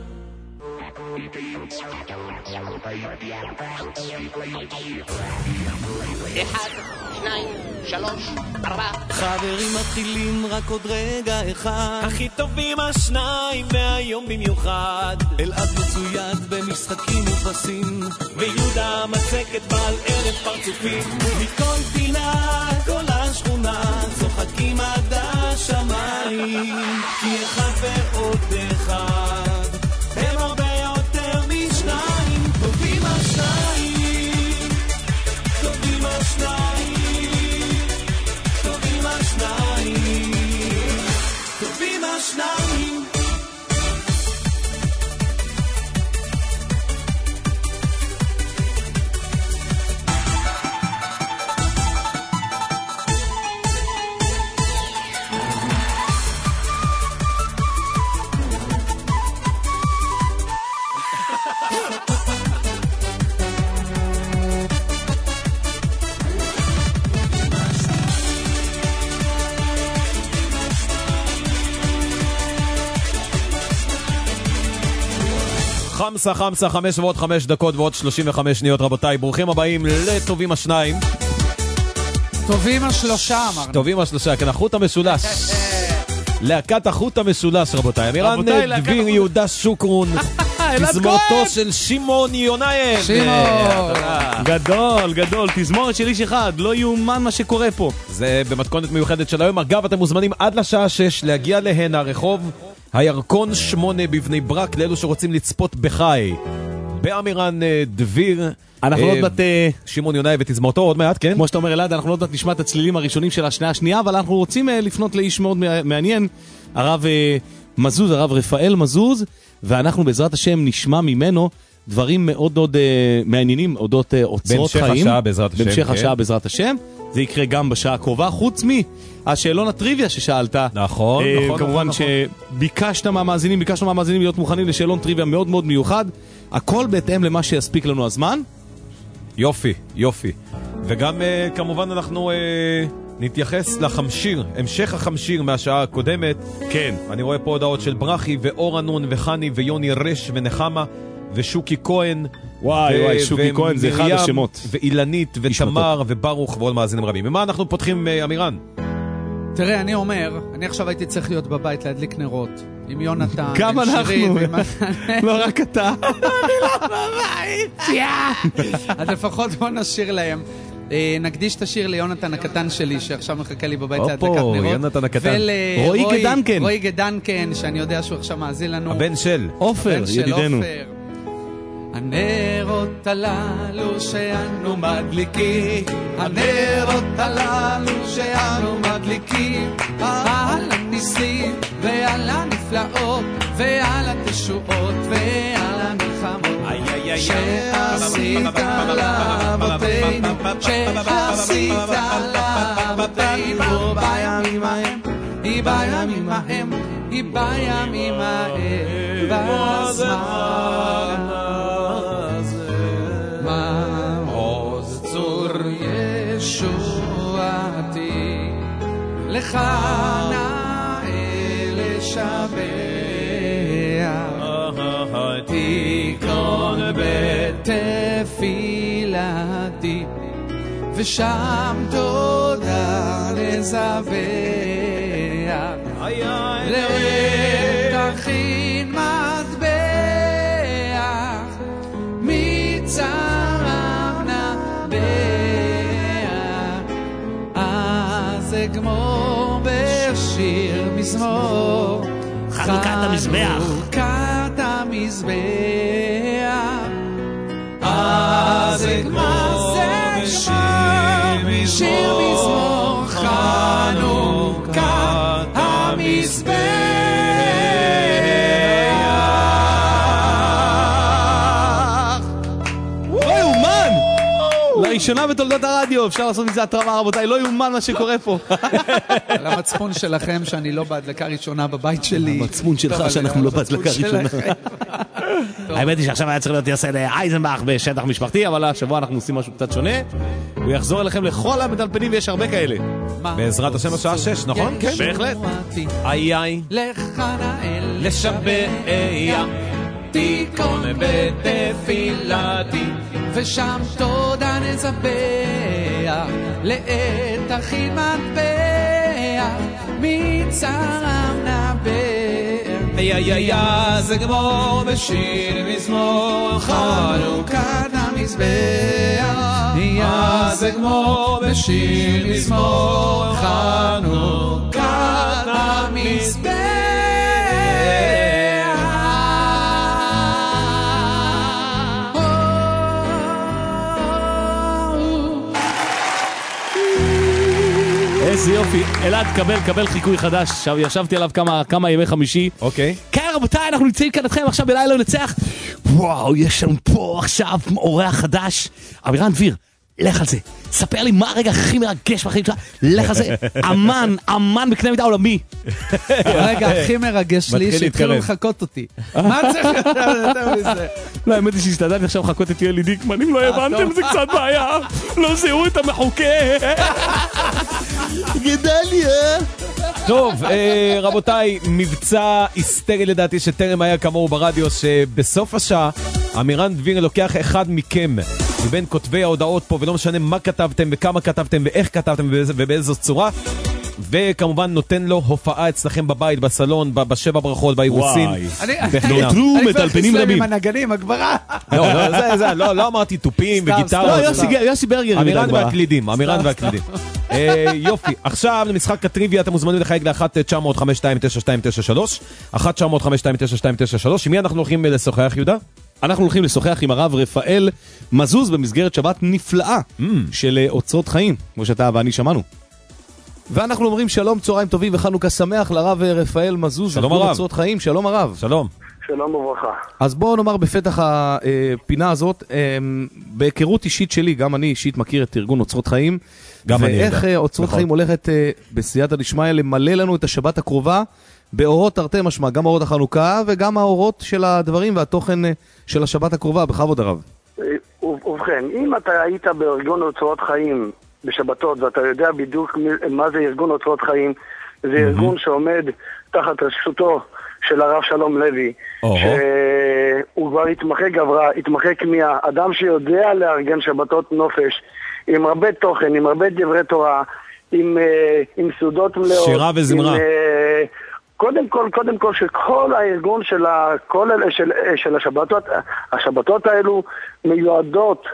1, 2, 3, 4. חברים מתחילים רק עוד רגע אחד, הכי טובים השניים והיום במיוחד. אלעד מצויד במשחקים ופסים, ויהודה מצקת בעל ערב פרצופים. מכל פינה כל השכונה צוחקים עד השמיים, כי אחד ועוד אחד הם הרבה יותר משניים. טובים השניים, טובים השניים, טובים השניים, טובים השניים. חמסה, 5 ועוד 5 דקות ועוד 35 שניות, רבותיי. ברוכים הבאים לטובים השניים. טובים השלושה, אמרנו. טובים השלושה, כן, החוט המשולש. להקת החוט המשולש, רבותיי. אמירן דביר, יהודה שוקרון. תזמורתו של שמעון יונייב. גדול, תזמורת של איש אחד, לא יאומן מה שקורה פה. זה במתכונת מיוחדת של היום. אגב, אתם מוזמנים עד לשעה 6 להגיע להנה, רחוב הירקון 8 בבני ברק, לאלו שרוצים לצפות בחי באמירן דביר. אנחנו עוד מעט שמעון יונייב ותזמורתו עוד מעט, כן? כמו שאתה אומר אלעד, אנחנו עוד מעט נשמע את הצלילים הראשונים של השנייה, אבל אנחנו רוצים לפנות לאיש מאוד מעניין, הרב מזוז, הרב רפאל מזוז, ואנחנו בעזרת השם נשמע ממנו דברים מאוד מעניינים אודות אוצרות חיים. בהמשך השעה בעזרת השם. בהמשך השעה בעזרת השם. זה יקרה גם בשעה הקרובה, חוץ מהשאלון הטריוויה ששאלת. נכון. כמובן שביקשנו מהמאזינים להיות מוכנים לשאלון טריוויה מאוד מאוד מיוחד. הכל בהתאם למה שיספיק לנו הזמן. יופי. וגם כמובן אנחנו נתייחס לחמשיר, המשך החמשיר מהשעה הקודמת. כן. אני רואה פה הודעות של ברכי ואורנון וחני ויוני רש ונחמה ושוקי כהן. וואי, שוקי כהן זה אחד השמות. ואילנית ותמר וברוך ועוד מאזינים רבים. ומה אנחנו פותחים, אמירן? תראה, אני אומר, אני עכשיו הייתי צריך להיות בבית להדליק נרות עם יונתן. גם אנחנו. לא רק אתה. אני לא בבית. אז לפחות בוא נשיר להם. נקדיש את השיר ליונתן הקטן שלי שעכשיו מחכה לי בבית להדלקת נרות. יונתן הקטן. רועי גדנקן, שאני יודע שהוא עכשיו מאזין לנו. הבן של עופר, ידידנו. הנרות הללו שאנו מדליקים, הנרות הללו שאנו מדליקים, על הניסים ועל הנפלאות ועל התשועות ועל המלחמות שעשית לאבותינו, שעשית לאבותינו בימים ההם, היא בימים ההם, היא בימים ההם בזמן מעוז צור ישועתי לך נאה לשבח תיכון בתפילתי ושם תודה לזבח לעת תכין מטבח מצרם נבח אז אגמור בשיר מזמור חנוכת המזבח חנוכת המזבח אז אגמור בשיר מזמור חנוכת המזבח לא יאומן! לראשונה בתולדות הרדיו אפשר לעשות מזה התרמה רבותיי, לא יאומן מה שקורה פה. על המצפון שלכם שאני לא בהדלקה ראשונה בבית שלי. המצפון שלך שאנחנו לא בהדלקה ראשונה. האמת היא שעכשיו היה צריך להיות יוסי אייזנבך בשטח משפחתי, אבל השבוע אנחנו עושים משהו קצת שונה. הוא יחזור אליכם לכל המטלפנים ויש הרבה כאלה. בעזרת השם השעה 6, נכון? כן, בהחלט. איי לך נאל לשבע תיכון בתפילתי ושם תודה נזבח לעת תכין מטבח מצרם נבח אז אגמור בשיר מזמור חנוכת המזבח אז אגמור בשיר מזמור חנוכת המזבח איזה יופי, אלעד, קבל חיקוי חדש. עכשיו ישבתי עליו כמה ימי חמישי. אוקיי. כן רבותיי, אנחנו נמצאים כאן אתכם עכשיו בלילה לנצח. וואו, יש לנו פה עכשיו אורח חדש. אמירן דביר, לך על זה. ספר לי מה הרגע הכי מרגש בחיים שלך. לך על זה. אמן בקנה מידה עולמי. הרגע הכי מרגש לי שהתחילו לחכות אותי. מה צריך יותר מזה? לא, האמת היא שהשתדלתי עכשיו לחכות את ילי דיקמן. אם לא הבנתם זה קצת בעיה. לא זיהו את המחוקה. גדליה. טוב, רבותיי, מבצע היסטרי לדעתי שטרם היה כמוהו ברדיו, שבסוף השעה אמירן דביר לוקח אחד מכם מבין כותבי ההודעות פה, ולא משנה מה כתבתם וכמה כתבתם ואיך כתבתם ובאיזו צורה, וכמובן נותן לו הופעה אצלכם בבית, בסלון, בשבע ברכות, באירוסין. נותרו מטלפנים רבים. עם הנגנים, הגברה. לא אמרתי טופים וגיטרות. יוסי ברגר. אמירן והקלידים. יופי, עכשיו למשחק הטריוויה אתם מוזמנים לחייג ל-1-900-5292-9293 1-900-5292-9293. עם מי אנחנו הולכים לשוחח, יהודה? אנחנו הולכים לשוחח עם הרב רפאל מזוז במסגרת שבת נפלאה של אוצרות חיים, כמו שאתה ואני שמענו. ואנחנו אומרים שלום, צהריים טובים וחנוכה שמח לרב רפאל מזוז. שלום הרב. אוצרות חיים, שלום הרב. שלום. שלום וברכה. אז בואו נאמר בפתח הפינה הזאת, בהיכרות אישית שלי, גם אני אישית מכיר את ארגון אוצרות חיים, ואיך אוצרות חיים הולכת בסייעתא דשמיא למלא לנו את השבת הקרובה, באורות תרתי משמע, גם אורות החנוכה וגם האורות של הדברים והתוכן של השבת הקרובה, בכבוד הרב. ובכן, אם אתה היית בארגון אוצרות חיים בשבתות, ואתה יודע בדיוק מה זה ארגון אוצרות חיים, זה ארגון שעומד תחת רשותו של הרב שלום לוי, שהוא כבר התמחה כמיהה, אדם שיודע לארגן שבתות נופש, עם הרבה תוכן, עם הרבה דברי תורה, עם סעודות מלאות. שירה וזמרה. קודם כל שכל הארגון של השבתות האלו מיועדות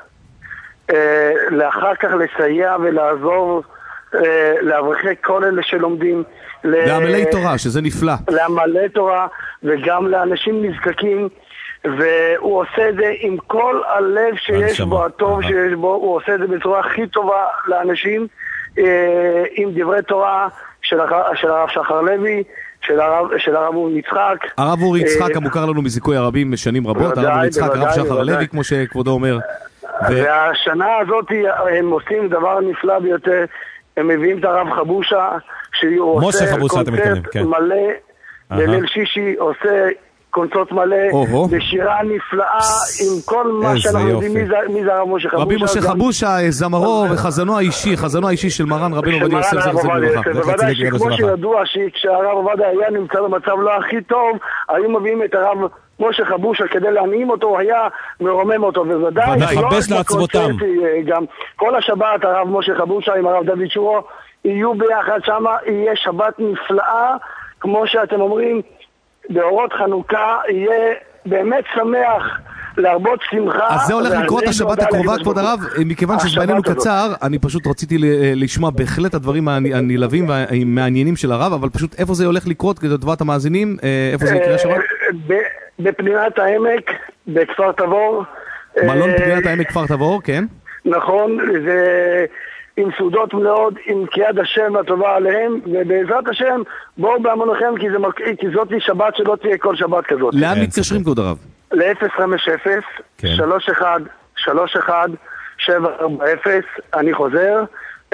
לאחר כך לסייע ולעזור לאברכי כל אלה שלומדים, לעמלי תורה, שזה נפלא, לעמלי תורה וגם לאנשים נזקקים, והוא עושה את זה עם כל הלב שיש בו, הטוב שיש בו, הוא עושה את זה בצורה הכי טובה לאנשים, עם דברי תורה של הרב שחר לוי, של הרב אורי יצחק. הרב אורי יצחק המוכר לנו מזיכוי הרבים שנים רבות, הרב אורי יצחק, הרב שחר לוי כמו שכבודו אומר. והשנה הזאת הם עושים דבר נפלא ביותר, הם מביאים את הרב חבושה, שהוא עושה קונצרט מלא, בליל שישי עושה קונצרט מלא, בשירה נפלאה עם כל מה שאנחנו יודעים מי זה הרב משה חבושה. רבי משה חבושה, זמרו וחזנו האישי של מרן רבינו עובדיה יוסף זכר צדיק לברכה. בוודאי שכמו שידוע שכשהרב עובדיה היה נמצא במצב לא הכי טוב, היו מביאים את הרב משה חבושה כדי להנעים אותו, הוא היה מרומם אותו, ובוודאי מכבס לעצמותם. גם כל השבת הרב משה חבושה עם הרב דוד שורו יהיו ביחד שם, יהיה שבת נפלאה, כמו שאתם אומרים, באורות חנוכה יהיה באמת שמח, להרבות שמחה. אז זה הולך לקרות השבת הקרובה, כבוד הרב, מכיוון שזמננו קצר, אני פשוט רציתי לשמוע בהחלט הדברים הנלהבים והמעניינים של הרב, אבל פשוט איפה זה הולך לקרות כדי לטובת המאזינים, איפה זה יקרה שבת? בפנינת העמק, בכפר תבור. מלון פנינת העמק כפר תבור, כן? נכון, זה עם סעודות מלאות, עם קריאת השם הטובה עליהם, ובעזרת השם בואו בהמונכם, כי זאת שבת שלא תהיה כל שבת כזאת. לאן מתקשרים, כבוד הרב? ל-050-31-31-740, אני חוזר, 050-31-31-740,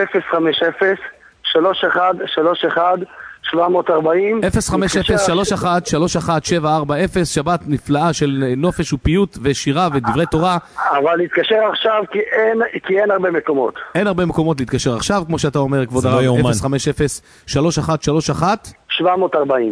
050-31-31-740, שבת נפלאה של נופש ופיוט ושירה ודברי תורה. אבל להתקשר עכשיו כי אין הרבה מקומות. אין הרבה מקומות להתקשר עכשיו, כמו שאתה אומר, כבוד הרב, 050-31-31 740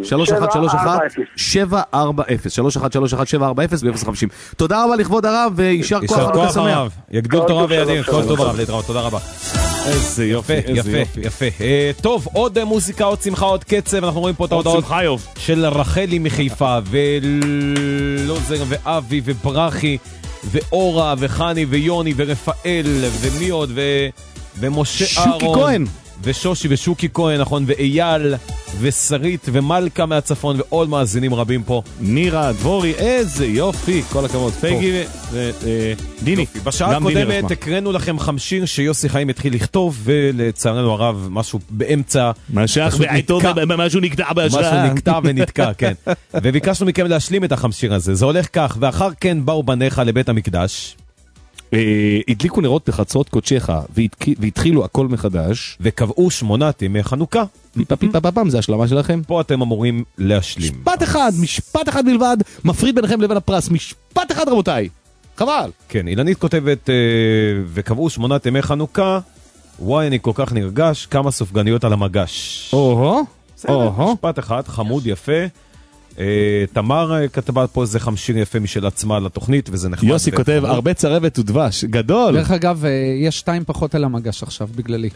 ו-050. תודה רבה לכבוד הרב, וישר כוח חנוכה שמח. יגדול תורה וידין, כל טוב הרב, להתראות, תודה רבה. איזה יופי, יפה. טוב, עוד מוזיקה, עוד שמחה, עוד קצב, אנחנו רואים פה את ההודעות של רחלי מחיפה, ולוזר ואבי וברכי ואורה וחני ויוני ורפאל ומי עוד ומשה אהרון. שוקי כהן. ושושי ושוקי כהן, נכון, ואייל ושרית ומלכה מהצפון ועוד מאזינים רבים פה. נירה, דבורי, איזה יופי, כל הכבוד. פייגי ודיני. בשעה הקודמת הקראנו לכם חמשיר שיוסי חיים התחיל לכתוב, ולצערנו הרב משהו באמצע. משהו נקטע בהשראה. משהו נקטע ונתקע, כן. וביקשנו מכם להשלים את החמשיר הזה. זה הולך כך, ואחר כן באו בניך לבית המקדש. הדליקו נרות בחצרות קודשך והתחילו הכל מחדש וקבעו 8 ימי חנוכה. פיפם, זה השלמה שלכם. פה אתם אמורים להשלים. משפט אחד בלבד מפריד ביניכם לבין הפרס. משפט אחד רבותיי, חבל. כן, אילנית כותבת וקבעו 8 ימי חנוכה. וואי, אני כל כך נרגש, כמה סופגניות על המגש. משפט אחד, חמוד, יפה. תמר כתבה פה איזה חמשיר יפה משל עצמה לתוכנית, וזה נחמד. יוסי כותב הרבה צרבת ודבש, גדול. דרך אגב, יש 2 פחות על המגש עכשיו בגללי.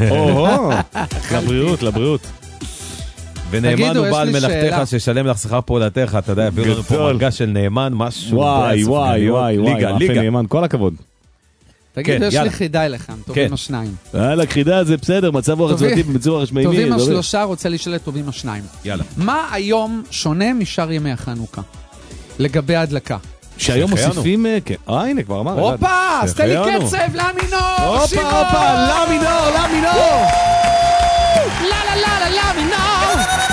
לבריאות. ונאמן הוא בעל מלאכתך ששלם לך שכר פעולתך, אתה יודע, הביאו לנו פה מגש של נאמן, משהו. וואי, ליגה. נאמן, כל הכבוד. תגיד, יש לי חידה אליכם, טובים או 2. יאללה, חידה זה בסדר, מצב רוח הצבאתי במצוא הרשמיימי. טובים או 3, רוצה לשאול טובים או 2. יאללה. מה היום שונה משאר ימי החנוכה? לגבי ההדלקה. שהיום מוסיפים, כן. הנה, כבר אמר. הופה, אז תן לי קצב, לה מינור, שימו. לה מינור. לה מינור.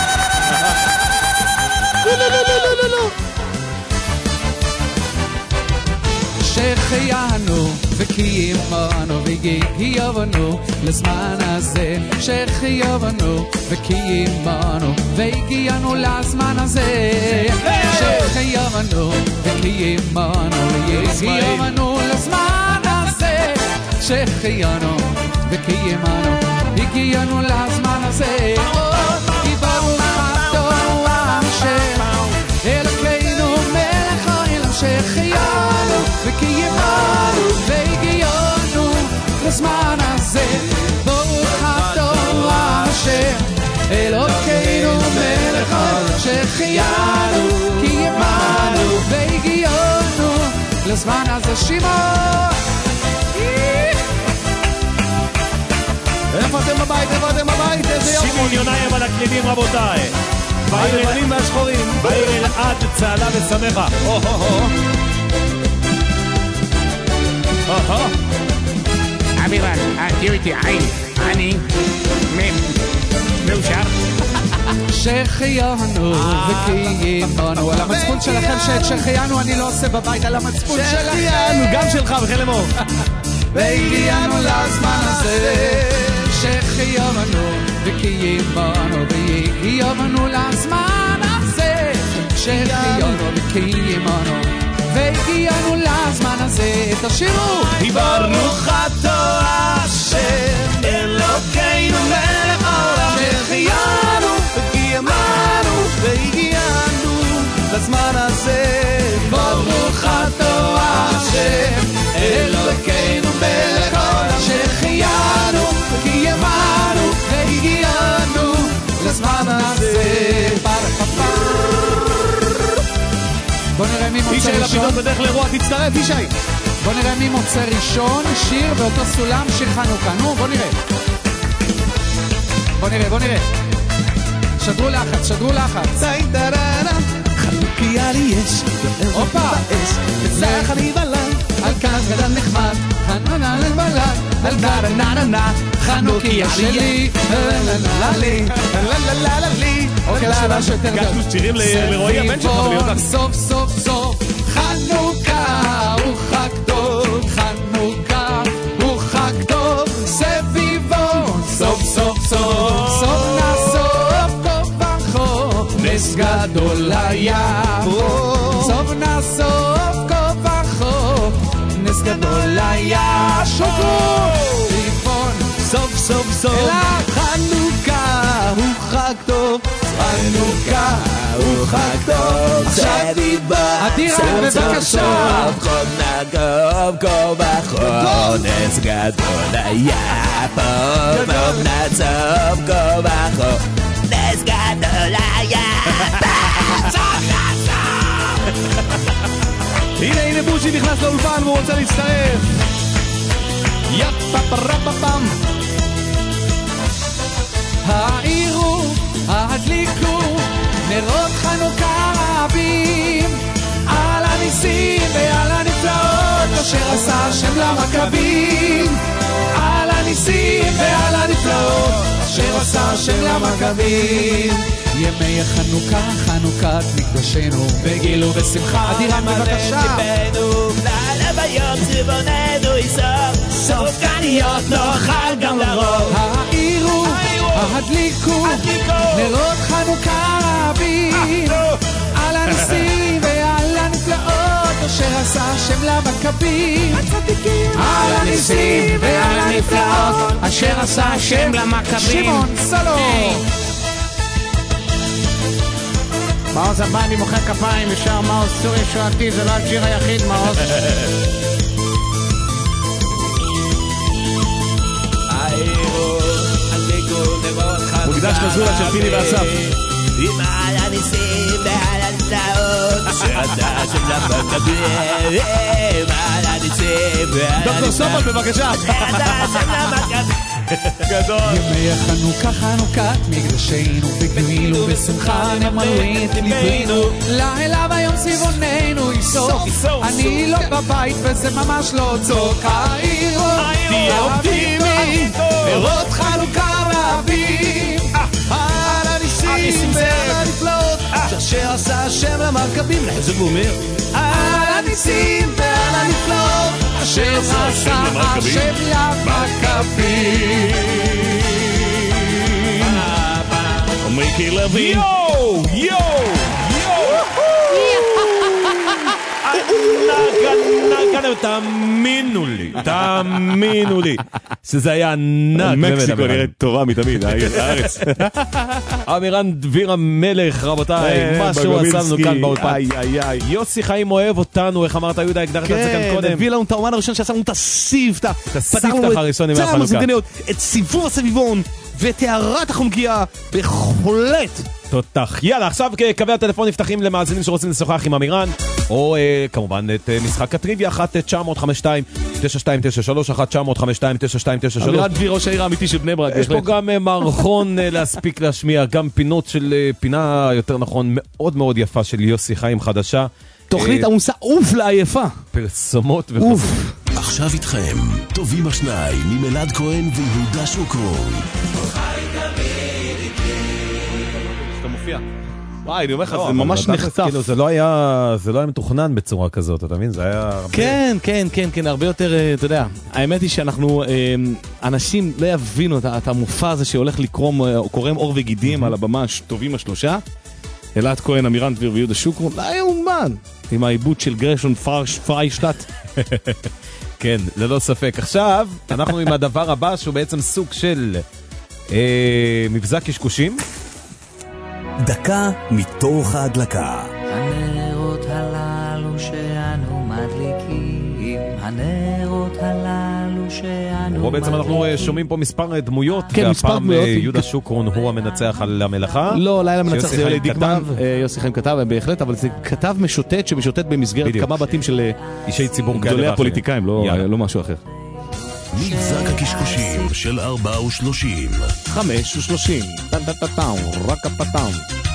שהחיינו וקיימנו והגיענו לזמן הזה, שהחיינו וקיימנו והגיענו לזמן הזה, שהחיינו וקיימנו והגיענו לזמן הזה, שהחיינו וקיימנו והגיענו לזמן הזה. קיבלנו התורה של אלוקינו מלך העולם, שהחיינו וקיימנו והגיענו לזמן הזה. ברוך התורה של אלוקינו מלך העולם, שהחיינו קיימנו והגיענו לזמן הזה. שימו, איפה אתם בבית? איזה יופי. שימו יוניים על הקלידים רבותיי. הימנים והשחורים. בעיר אלעד צהלה ושמחה. אמירן, תהיו איתי, אני מאושר. שהחיינו וקיימנו. על המצפון שלכם שאת שהחיינו אני לא עושה בבית, על המצפון שלכם. גם שלך וכן לאמור. והגיענו לזמן הזה, שהחיינו וקיימנו והגיענו לזמן הזה, שהחיינו וקיימנו והגיענו לזמן הזה. תשירו, ברוך התורה של אלוקינו מלך העולם, שהחיינו וקיימנו והגיענו לזמן הזה, שידות בדרך לאירוע, תצטרף, ישי. בוא נראה מי מוצא ראשון, שיר באותו סולם, שיר חנוכה. נו, בוא נראה. בוא נראה. שדרו לחץ. חנוכיה לי יש, הופה. זה חליב עליי, על כנס גדל נחמד, חנונה לבלד, על גדנה, חנוכיה שלי, ללללי. אוקיי, שאלה שיותר גדול. גשנו שירים לרועי הבן שלך ולהיות לך. סוף, חנוכה הוא חג טוב, חנוכה הוא חג טוב, סביבו, סוף נסוף כובחו, נס גדול היה, סוף נסוף כובחו, נס גדול היה, שוקו, ריבון, סוף, אלך, חנוכה הוא חג טוב, חנוכה הוא חג טוב, סביבה, אדירה, בבקשה. נס גדול היה פה, נצוף כובחו, נס גדול היה הנה בושי נכנס לאולפן והוא רוצה להצטרף. יפפרפפם. העירו, הדליקו, נרות חנוכה רבים, על הניסים ועל הנפלאות אשר עשה השם למכבים, על הניסים ועל הנפלאות אשר עשה השם למכבים. ימי החנוכה, חנוכת מקדשנו, בגיל ובשמחה. אדירן בבקשה. לילה ביום צבוננו יסוף, סופגניות נאכל גם לרוב. העירו, הדליקו, נרות חנוכה רבים, על הניסים ועל הנפלאות אשר עשה השם למכבים, על הניסים ועל הנפלאות אשר עשה השם למכבים. שמעון סלו. מעוז הבא אני מוחא כפיים ושר מעוז צור ישועתי, זה לא השיר היחיד מעוז. מוקדש לזולה של פיני ואסף. על הניסים ועל הנפלאות אשר עשה השם למכבים, על הניסים ועל דוקטור סופל בבקשה. גדול. ימי החנוכה, חנוכת מקדשנו, בגמיל ובשמחה נמלא את ליבנו, לילה ביום צבעוננו יסוף, אני לא בבית וזה ממש לא צוק. העירו, תהיה אופטימי, נרות חנוכה רבים, על הניסים ועל הנפלאות אשר עשה השם למכבים. נחזק ואומר, על הניסים ועל הנפלאות אשר עשה השם למכבים. עמריקי לוין. יו! תאמינו לי שזה היה ענק. מקסיקו נראית טובה מתמיד, הארץ. אמירן דביר המלך, רבותיי, מה שהוא עשה לנו כאן באולפן. יוסי חיים אוהב אותנו, איך אמרת יהודה, הגדרת את זה כאן קודם. הביא לנו את האומן הראשון שעשה לנו את הסיפתח. הראשון עם החנוכה. את סיבוב הסביבון ואת הערת החונקיה בחולט. תותח. יאללה, עכשיו קווי הטלפון נפתחים למאזינים שרוצים לשוחח עם אמירן, או כמובן את משחק הטריוויה 1-952-9293, 1-952-9293. אמירן דביר, ראש העיר האמיתי של בני ברק. יש פה גם מערכון להספיק להשמיע, גם פינות של פינה, יותר נכון, מאוד מאוד יפה של יוסי חיים חדשה. תוכנית עמוסה אוף לעייפה. פרסומות אוף. עכשיו איתכם, טובים השניים עם אלעד כהן ויהודה שוקרון. וואי, אני אומר לך, זה ממש נחשף. זה לא היה מתוכנן בצורה כזאת, אתה מבין? זה היה... כן, הרבה יותר, אתה יודע. האמת היא שאנחנו, אנשים לא יבינו את המופע הזה שהולך קורם אור וגידים על הבמה טובים השלושה. אלעד כהן, אמירן דביר ויהודה שוקרון, לא יאומן. עם העיבוד של גרשון פריישטט. כן, ללא ספק. עכשיו, אנחנו עם הדבר הבא, שהוא בעצם סוג של מבזק קשקושים. דקה מתוך ההדלקה. הנרות הללו שאנו מדליקים עם הנרות הללו שאנו... פה בעצם אנחנו שומעים פה מספר דמויות, כן, מספר והפעם דמויות. יהודה שוקרון הוא המנצח על המלאכה. לא, לילה מנצח זה יולי דיקמן. כתב. יוסי חיים כתב, בהחלט, אבל זה כתב משוטט שמשוטט במסגרת בדיוק. כמה בתים של אישי ציבור כאלה גדולי ואחרים. הפוליטיקאים, יאללה. לא משהו אחר. מבזק הקשקושים של 4:30. 5:30. טן, רק הפטם.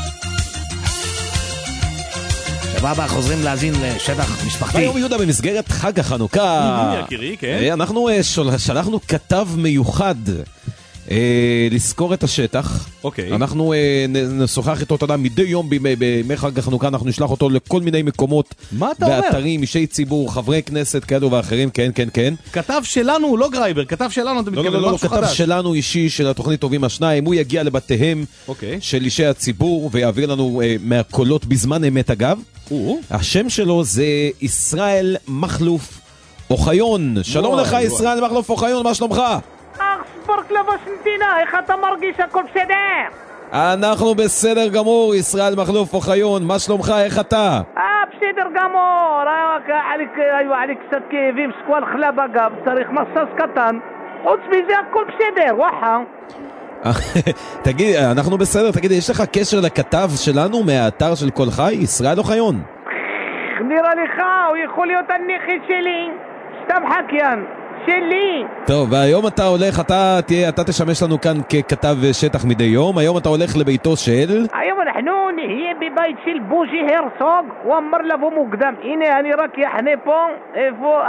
שבוע הבא חוזרים להזין לשטח משפחתי. והיום יהודה במסגרת חג החנוכה. יקירי, כן. אנחנו שלחנו כתב מיוחד לזכור את השטח. אוקיי. אנחנו נשוחח איתו, אתה יודע, מדי יום בימי חג החנוכה, אנחנו נשלח אותו לכל מיני מקומות. מה אתה אומר? ואתרים, אישי ציבור, חברי כנסת כאלו ואחרים, כן, כן, כן. כתב שלנו, לא גרייבר, כתב שלנו, אתה מתכוון לא, משהו כתב חדש. שלנו אישי של התוכנית טובים השניים, הוא יגיע לבתיהם אוקיי. של אישי הציבור ויעביר לנו מהקולות בזמן אמת אגב. השם שלו זה ישראל מכלוף אוחיון. שלום לך ישראל מכלוף אוחיון, מה שלומך? ספורט לבשנתינה, איך אתה מרגיש? הכל בסדר? אנחנו בסדר גמור, ישראל מכלוף אוחיון, מה שלומך, איך אתה? בסדר גמור, היו עלי קצת כאבים, סקואל חלב אגב, צריך מסס קטן, חוץ מזה הכל בסדר, ווחה. תגיד, אנחנו בסדר, תגיד, יש לך קשר לכתב שלנו מהאתר של כל חי, ישראל אוחיון? נראה לך, הוא יכול להיות הנכד שלי, סתם חקיין, שלי. טוב, והיום אתה הולך, אתה תשמש לנו כאן ככתב שטח מדי יום, היום אתה הולך לביתו של... היום אנחנו נהיה בבית של בוז'י הרצוג, הוא אמר לבוא מוקדם, הנה אני רק יחנה פה, איפה...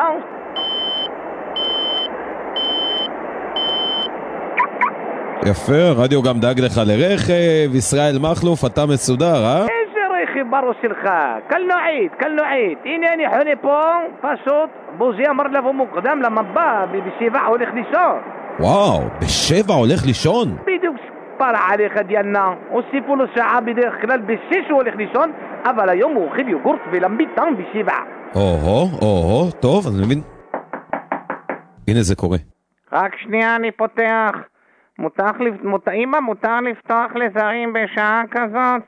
יפה, הרדיו גם דאג לך לרכב, ישראל מכלוף, אתה מסודר, אה? איזה רכב בראש שלך? קלנועית, הנה אני חונה פה, פשוט, בוז'י אמר לבוא מוקדם, למה בא, ב7 הולך לישון. וואו, ב7 הולך לישון? בדיוק ספרה עליך דיאנה, הוסיפו לו שעה בדרך כלל, ב6 הוא הולך לישון, אבל היום הוא אוכל יוגורט ולמביטן ב7. טוב, אני מבין. הנה זה קורה. רק שנייה אני פותח. אמא, מותר לפתוח לזרים בשעה כזאת?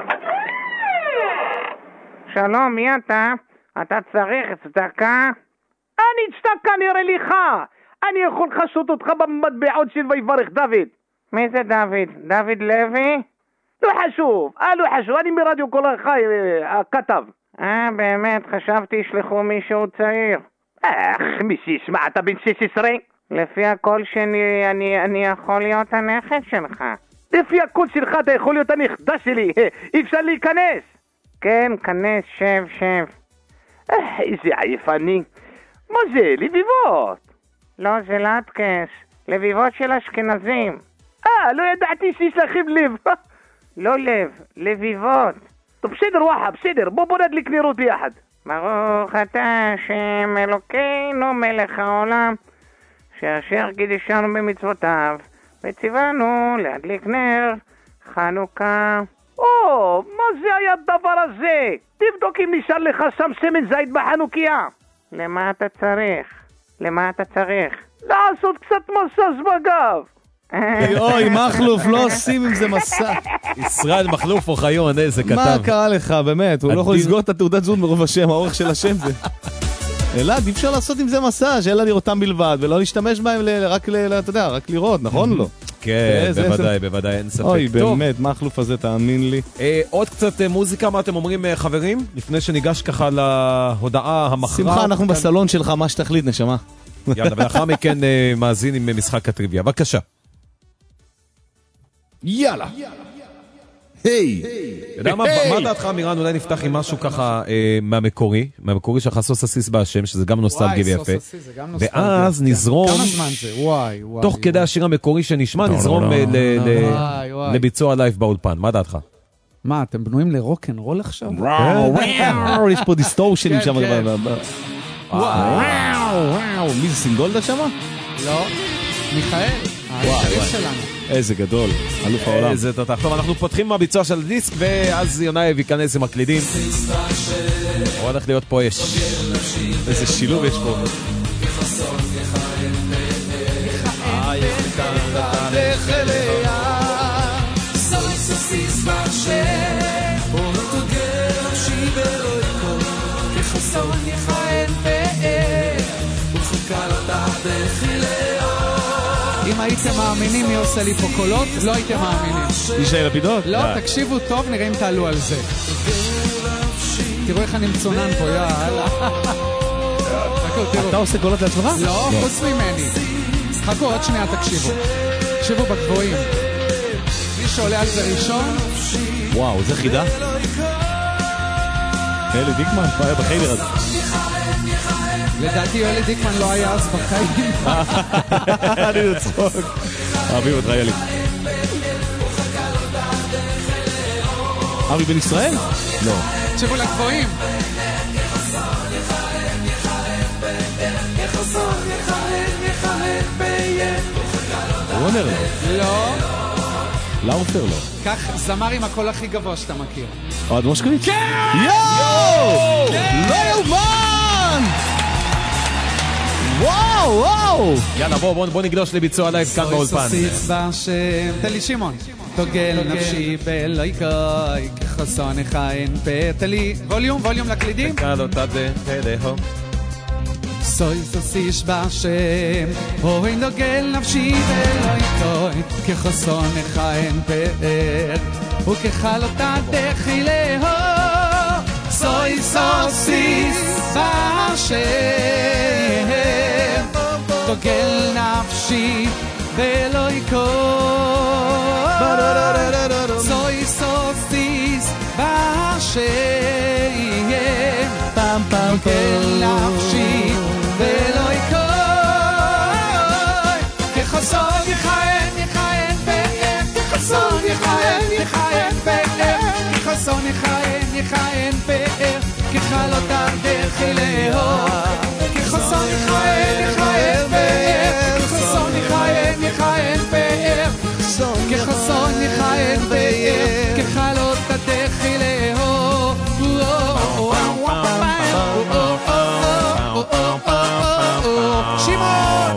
שלום, מי אתה? אתה צריך צדקה? אני צדקה נראה לך! אני יכול לחשות אותך במטבעות של ויברך דוד. מי זה דוד? דוד לוי? לא חשוב, אני מרדיו כל החי, הכתב. באמת, חשבתי ישלחו מישהו צעיר. מי שישמע, אתה בן 16? לפי הקול שלי, אני יכול להיות הנכד שלך. לפי הקול שלך אתה יכול להיות הנכדה שלי, אי אפשר להיכנס. כן, כנס, שב. איזה עייף אני. מה זה? לביבות. לא, זה לטקס. לביבות של אשכנזים. לא ידעתי שיש לכם לב. לא לב, לביבות. טוב, בסדר, ווחה, בסדר. בוא נדליק נרות ביחד. ברוך אתה השם אלוקינו מלך העולם, שאשר קידשנו במצוותיו, וציוונו להדליק נר חנוכה. מה זה היה הדבר הזה? תבדוק אם נשאר לך שם סמן זית בחנוכיה. למה אתה צריך? לעשות קצת מסס בגב. אוי, מכלוף, לא עושים עם זה מסע. ישראל מכלוף אוחיון, איזה כתב. מה קרה לך, באמת? הוא לא יכול לסגור את התעודת זהות מרוב השם, האורך של השם זה. אלעד, אי אפשר לעשות עם זה מסע, שאלה לראותם בלבד, ולא להשתמש בהם אתה יודע, רק לראות, נכון לא? כן, בוודאי, אין ספק. אוי, באמת, מכלוף הזה, תאמין לי. עוד קצת מוזיקה, מה אתם אומרים, חברים? לפני שניגש ככה להודעה המכרעת. שמחה, אנחנו בסלון שלך, מה שתחליט, נשמה. יאללה, ולאחר מכן מאזין עם משחק הטריוויה. בבקשה. יאללה. היי. מה דעתך, מירן? אולי נפתח עם משהו ככה מהמקורי שלך, סוס הסיס בהשם, שזה גם נוסטלגי ויפה. ואז נזרום, כמה זמן זה? וואי. תוך כדי השיר המקורי שנשמע, נזרום לביצוע לייב באולפן. מה דעתך? מה, אתם בנויים לרוק'נ'רול עכשיו? יש פה דיסטורשנים שם. וואו, מי זה סינגולדה שם? לא, מיכאל, העיקרי שלנו. איזה גדול, אלוף העולם. איזה תותח. טוב, אנחנו פותחים מהביצוע של דיסק, ואז יונאייב ייכנס עם הקלידים. הוא הולך להיות פה אש. איזה שילוב יש פה. חסון יחייל פאר הייתם מאמינים מי עושה לי פה קולות, לא הייתם מאמינים. ישי לפידות? לא, תקשיבו טוב, נראה אם תעלו על זה. תראו איך אני מצונן פה, יאללה. אתה עושה קולות לעצמך? לא, חוץ ממני. חכו, עוד שנייה תקשיבו. תקשיבו בגבוהים. מי שעולה על זה ראשון. וואו, זה חידה? אלי דיקמן, מה היה בחיידר הזה? לדעתי אלי דיקמן לא היה אז בחיים. אני לצחוק. אוהבים אותך אלי. אבי בן ישראל? לא. תקשיבו לגבוהים. רונר לא. לא. לאופר לא. כך זמר עם הקול הכי גבוה שאתה מכיר. אוהד מושקוביץ? כן! יואו! לא יאומן! וואו, וואו! יאללה, בוא נגלוש לביצוע לייב כאן באולפן. תן לי שמעון. תוגל נפשי בלויקוי, כחסון אחד פתלי. ווליום לקלידים. סוי סוסיש בשם, אוי נוגל נפשי בלויקוי, כחסון אחד פתל, וכחלותה דחי לאו. סוי סוסיש בשם, תוגל נפשי בלויקוי, סוי סוסיש בשם, תוגל נפשי בלויקוי, כחסון יכהן פאר, כחסון יכהן פאר, כחסון יכהן פאר, כחלותה דחי לאו. כחסון יכהן פאר, כחסון יכהן פאר, כחסון יכהן פאר, כחלותה דחי לאו. שמעון!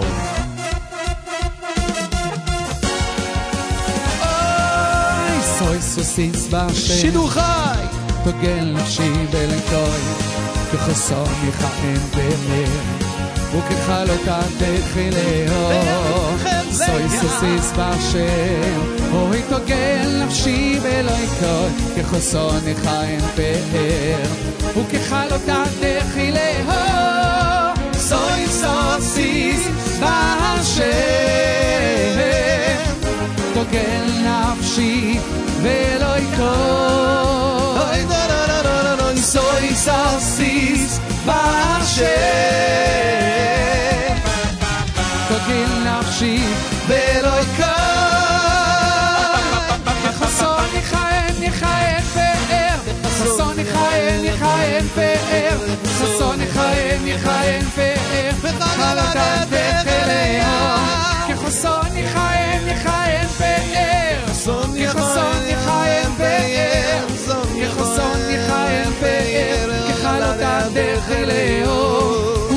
אוי, סוי סוסיס בשם, שידור חי! תוגל נפשי בלויקוי, כחסון יכהן פאר, וכחלותה דחי לאו. סוי סוסיס בשם, אוי תוגל נפשי בלויקוי, כחסון יכהן פאר, וכחלותה דחי לאו. סוי סוסיס בשם, תוגל נפשי בלויקוי, סוי סוסיס בשם, תוגל נפשי בלויקוי, כחסון יכהן פאר, כחסון יכהן פאר, כחסון יכהן פאר, וכחלותה דחי לאו. כחסון יכהן פאר, כחסון יכהן פאר, כחסון יכהן פאר, כחלותה דחי לאו.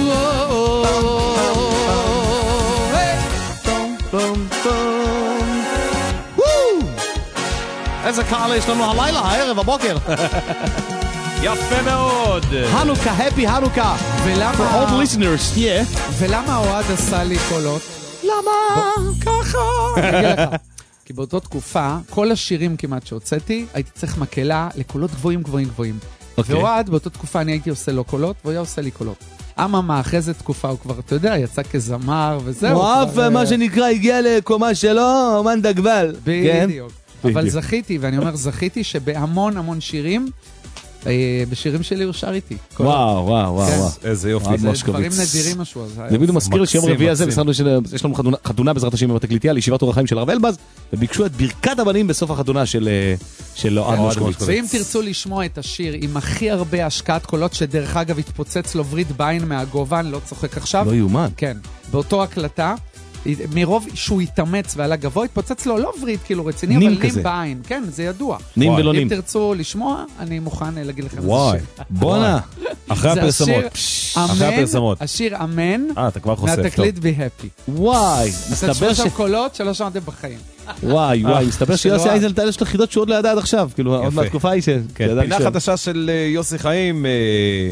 איזה קהל יש לנו הלילה, הערב, הבוקר. יפה מאוד. חנוכה, happy חנוכה. For all the listeners, yeah. ולמה אוהד עשה לי קולות? למה? ככה. אני אגיד לך. כי באותה תקופה, כל השירים כמעט שהוצאתי, הייתי צריך מקהלה לקולות גבוהים. ואוהד, באותה תקופה אני הייתי עושה לו קולות, והוא היה עושה לי קולות. אממה, אחרי זה תקופה הוא כבר, אתה יודע, יצא כזמר וזהו. הוא אף מה שנקרא, הגיע לקומה שלו, אומן דגבל. בדיוק. אבל זכיתי, ואני אומר, זכיתי שבהמון המון שירים, בשירים שלי הוא שר איתי. וואו. איזה יופי. זה דברים נדירים משהו. זה בדיוק מזכיר שיום רביעי הזה, יש לנו חתונה בעזרת השם עם התקליטייה לישיבת אור החיים של הרב אלבז, וביקשו את ברכת הבנים בסוף החתונה של אוהד מושקוביץ. ואם תרצו לשמוע את השיר עם הכי הרבה השקעת קולות, שדרך אגב התפוצץ לו וריד בעין מהגובה, אני לא צוחק עכשיו. לא יאומן. כן, באותו הקלטה, מרוב שהוא התאמץ ועלה גבוה, התפוצץ לו לא וריד כאילו רציני, אבל נים בעין. כן, זה ידוע. נים ולא נים. אם תרצו לשמוע, אני מוכן להגיד לכם איזה שיר. בואנה. אחרי הפרסמות. השיר אמן, אתה כבר חושף. מהתקליט בי הפי. וואי, מסתבר שם קולות שלא שמעתם בחיים. וואי, מסתבר שיוסי אייזנטל יש לו חידות שהוא עוד לא ידע עד עכשיו, כאילו עוד מהתקופה היא פינה חדשה של יוסי חיים,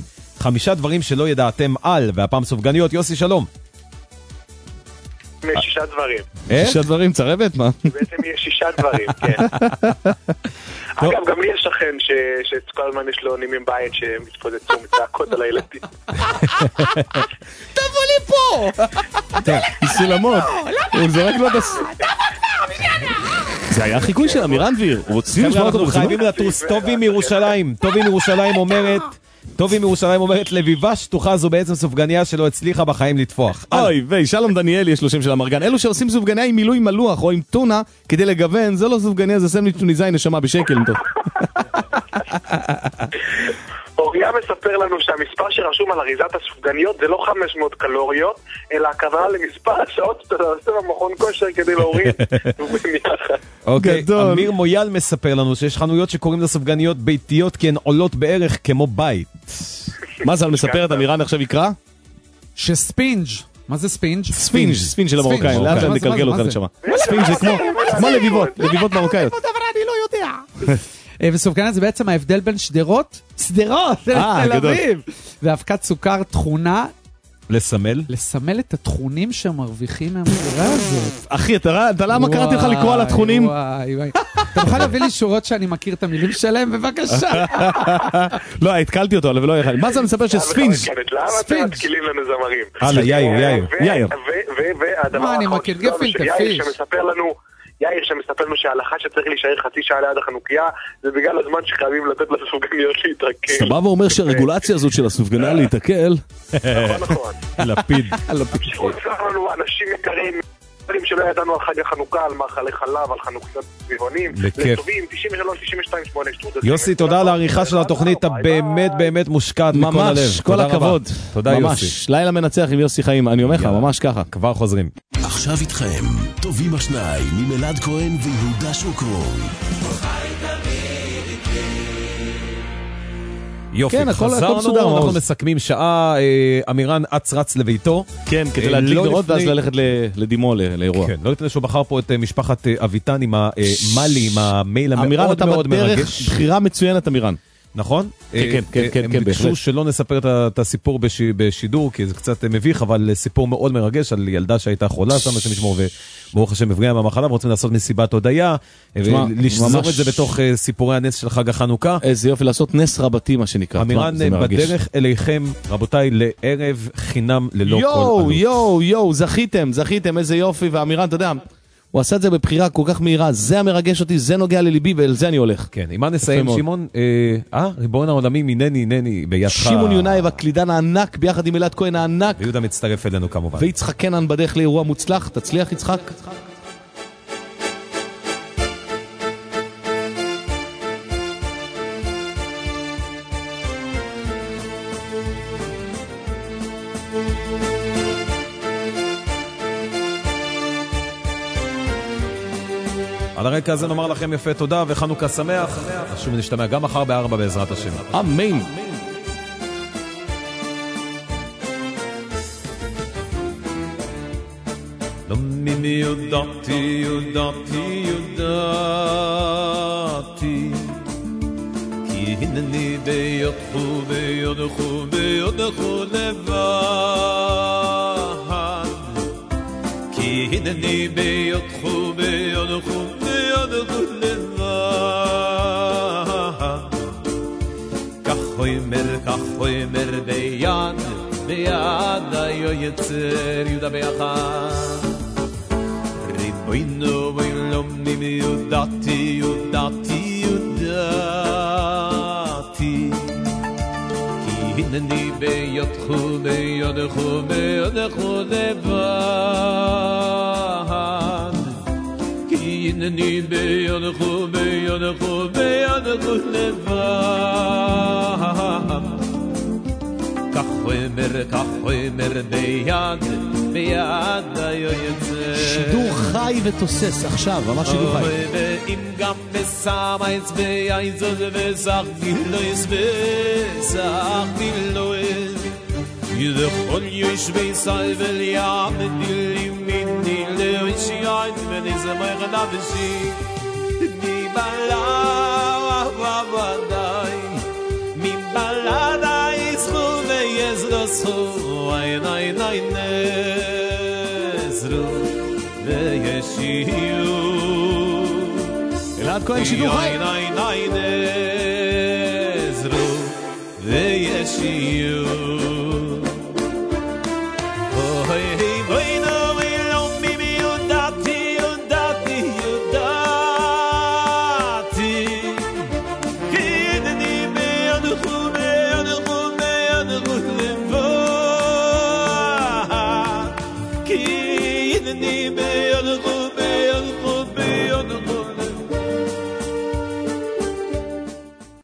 5 דברים שלא ידעתם על, והפעם סופגניות. יוסי, שלום. 6 דברים. 6 דברים, צרבת? מה? בעצם יש 6 דברים, כן. אגב, גם לי יש שכן שכל הזמן יש לו נימים בית שמתפוצצו מצעקות על הילדים. תבוא לי פה! סולמות. הוא זורק לו בס... זה היה חיקוי של אמירן דביר. אנחנו חייבים לטוס. טובי מירושלים. טובי מירושלים אומרת, לביבה שטוחה זו בעצם סופגניה שלא הצליחה בחיים לטפוח. אוי, ושלום דניאלי יש לו שם של המרגן. אלו שעושים סופגניה עם מילוי מלוח או עם טונה כדי לגוון, זה לא סופגניה, זה סנדוויץ' טוניסאי נשמה בשקל. אוריה מספר לנו שהמספר שרשום על אריזת הסופגניות זה לא 500 קלוריות, אלא הכוונה למספר השעות שאתה עושה במכון כושר כדי להוריד סופגניה אחת. אוקיי, אמיר מויאל מספר לנו שיש חנויות שקוראים לסופגניות ביתיות כי הן עולות בערך כמו בית. מה זה, מספרת אמירן עכשיו יקרא? שספינג'. מה זה ספינג'? ספינג' של המרוקאים, לאט לאט נקלגל אותה לשמה. ספינג' זה כמו לביבות מרוקאיות. אני לא יודע. וסופגניה זה בעצם ההבדל בין שדרות, תל אביב, ואבקת סוכר תכונה, לסמל את התכונים שמרוויחים מהמחירה הזאת. אחי, אתה למה קראתי לך לקרוא על התכונים? אתה מוכן להביא לי שורות שאני מכיר את המילים שלהם, בבקשה. לא, התקלתי אותו, אבל לא יכול. מה זה מספר שספינג'? למה אתם מתקילים לנו זמרים? הלאה, יאיר. והדבר האחרון יאיר שמספר לנו שההלכה שצריך להישאר חצי שעה ליד החנוכיה זה בגלל הזמן שחייבים לתת לסופגניות להתעכל. סבבה אומר שהרגולציה הזאת של הסופגניה להתעכל. נכון. לפיד. תמשיכו לצלח לנו אנשים יקרים, דברים שלא ידענו על חג החנוכה, על מאכלי חלב, על חנוכיות סביבונים, לטובים, 93, 92, 8. יוסי, תודה על העריכה של התוכנית, אתה באמת מושקעת מכל הלב. ממש, כל הכבוד. תודה יוסי. לילה מנצח עם יוסי חיים, אני אומר לך, ממש ככה. כבר חוזרים. עכשיו איתכם, טובים השניים, ממלעד כהן ויהודה שוקרון. יופי, חזרנו, אנחנו מסכמים שעה, אמירן רץ לביתו. כן, כדי להדליק דורות ואז ללכת לדימו, לאירוע. כן, לא לפני שהוא בחר פה את משפחת אביטן עם המלי, עם המייל המאוד מאוד מרגש. אמירן, אתה בדרך בחירה מצוינת, אמירן. נכון? כן, הם ביקשו שלא נספר את הסיפור בשידור, כי זה קצת מביך, אבל סיפור מאוד מרגש על ילדה שהייתה חולה, שם השם ישמור, וברוך השם מבריאה מהמחלה, ורוצים לעשות מסיבת הודיה, ולשזור את זה בתוך סיפורי הנס של חג החנוכה. איזה יופי, לעשות נס רבתי, מה שנקרא. אמירן בדרך אליכם, רבותיי, לערב חינם ללא כל עלות. יואו, זכיתם, איזה יופי, ואמירן, אתה יודע, הוא עשה את זה בבחירה כל כך מהירה, זה המרגש אותי, זה נוגע לליבי, ואל זה אני הולך. כן, עם מה נסיים, שמעון? ריבון העולמים, הנני בידך. שמעון יונייב, הקלידן הענק, ביחד עם מלעד כהן הענק. ויהודה מצטרף אלינו כמובן. ויצחק קנן בדרך לאירוע מוצלח, תצליח יצחק. על הרקע הזה נאמר לכם יפה תודה וחנוכה שמח. שוב נשתמע גם מחר ב4 בעזרת השם. אמן. לא מימי יודעתי כי הנני ביודכו לבד כי הנני ביודכו לבד כך חומר ביד היוצר יהודה ביחד ריבונו ואילומי יודעתי כי הנני ביודכו לבד כי הנני ביודכו לבד כך חומר ביד היוצר שידור חי ותוסס עכשיו, ממש שידור חי אם גם בסמייץ בייזוז וסחתי לו ידחול יש בישראל וליעמדי לי מיני לאישיין ונזמך נפשי מבלה מבלעדי זכו ויזרסו עיני נזרו וישיו. אלעד כהן שידור חי. נזרו וישיו.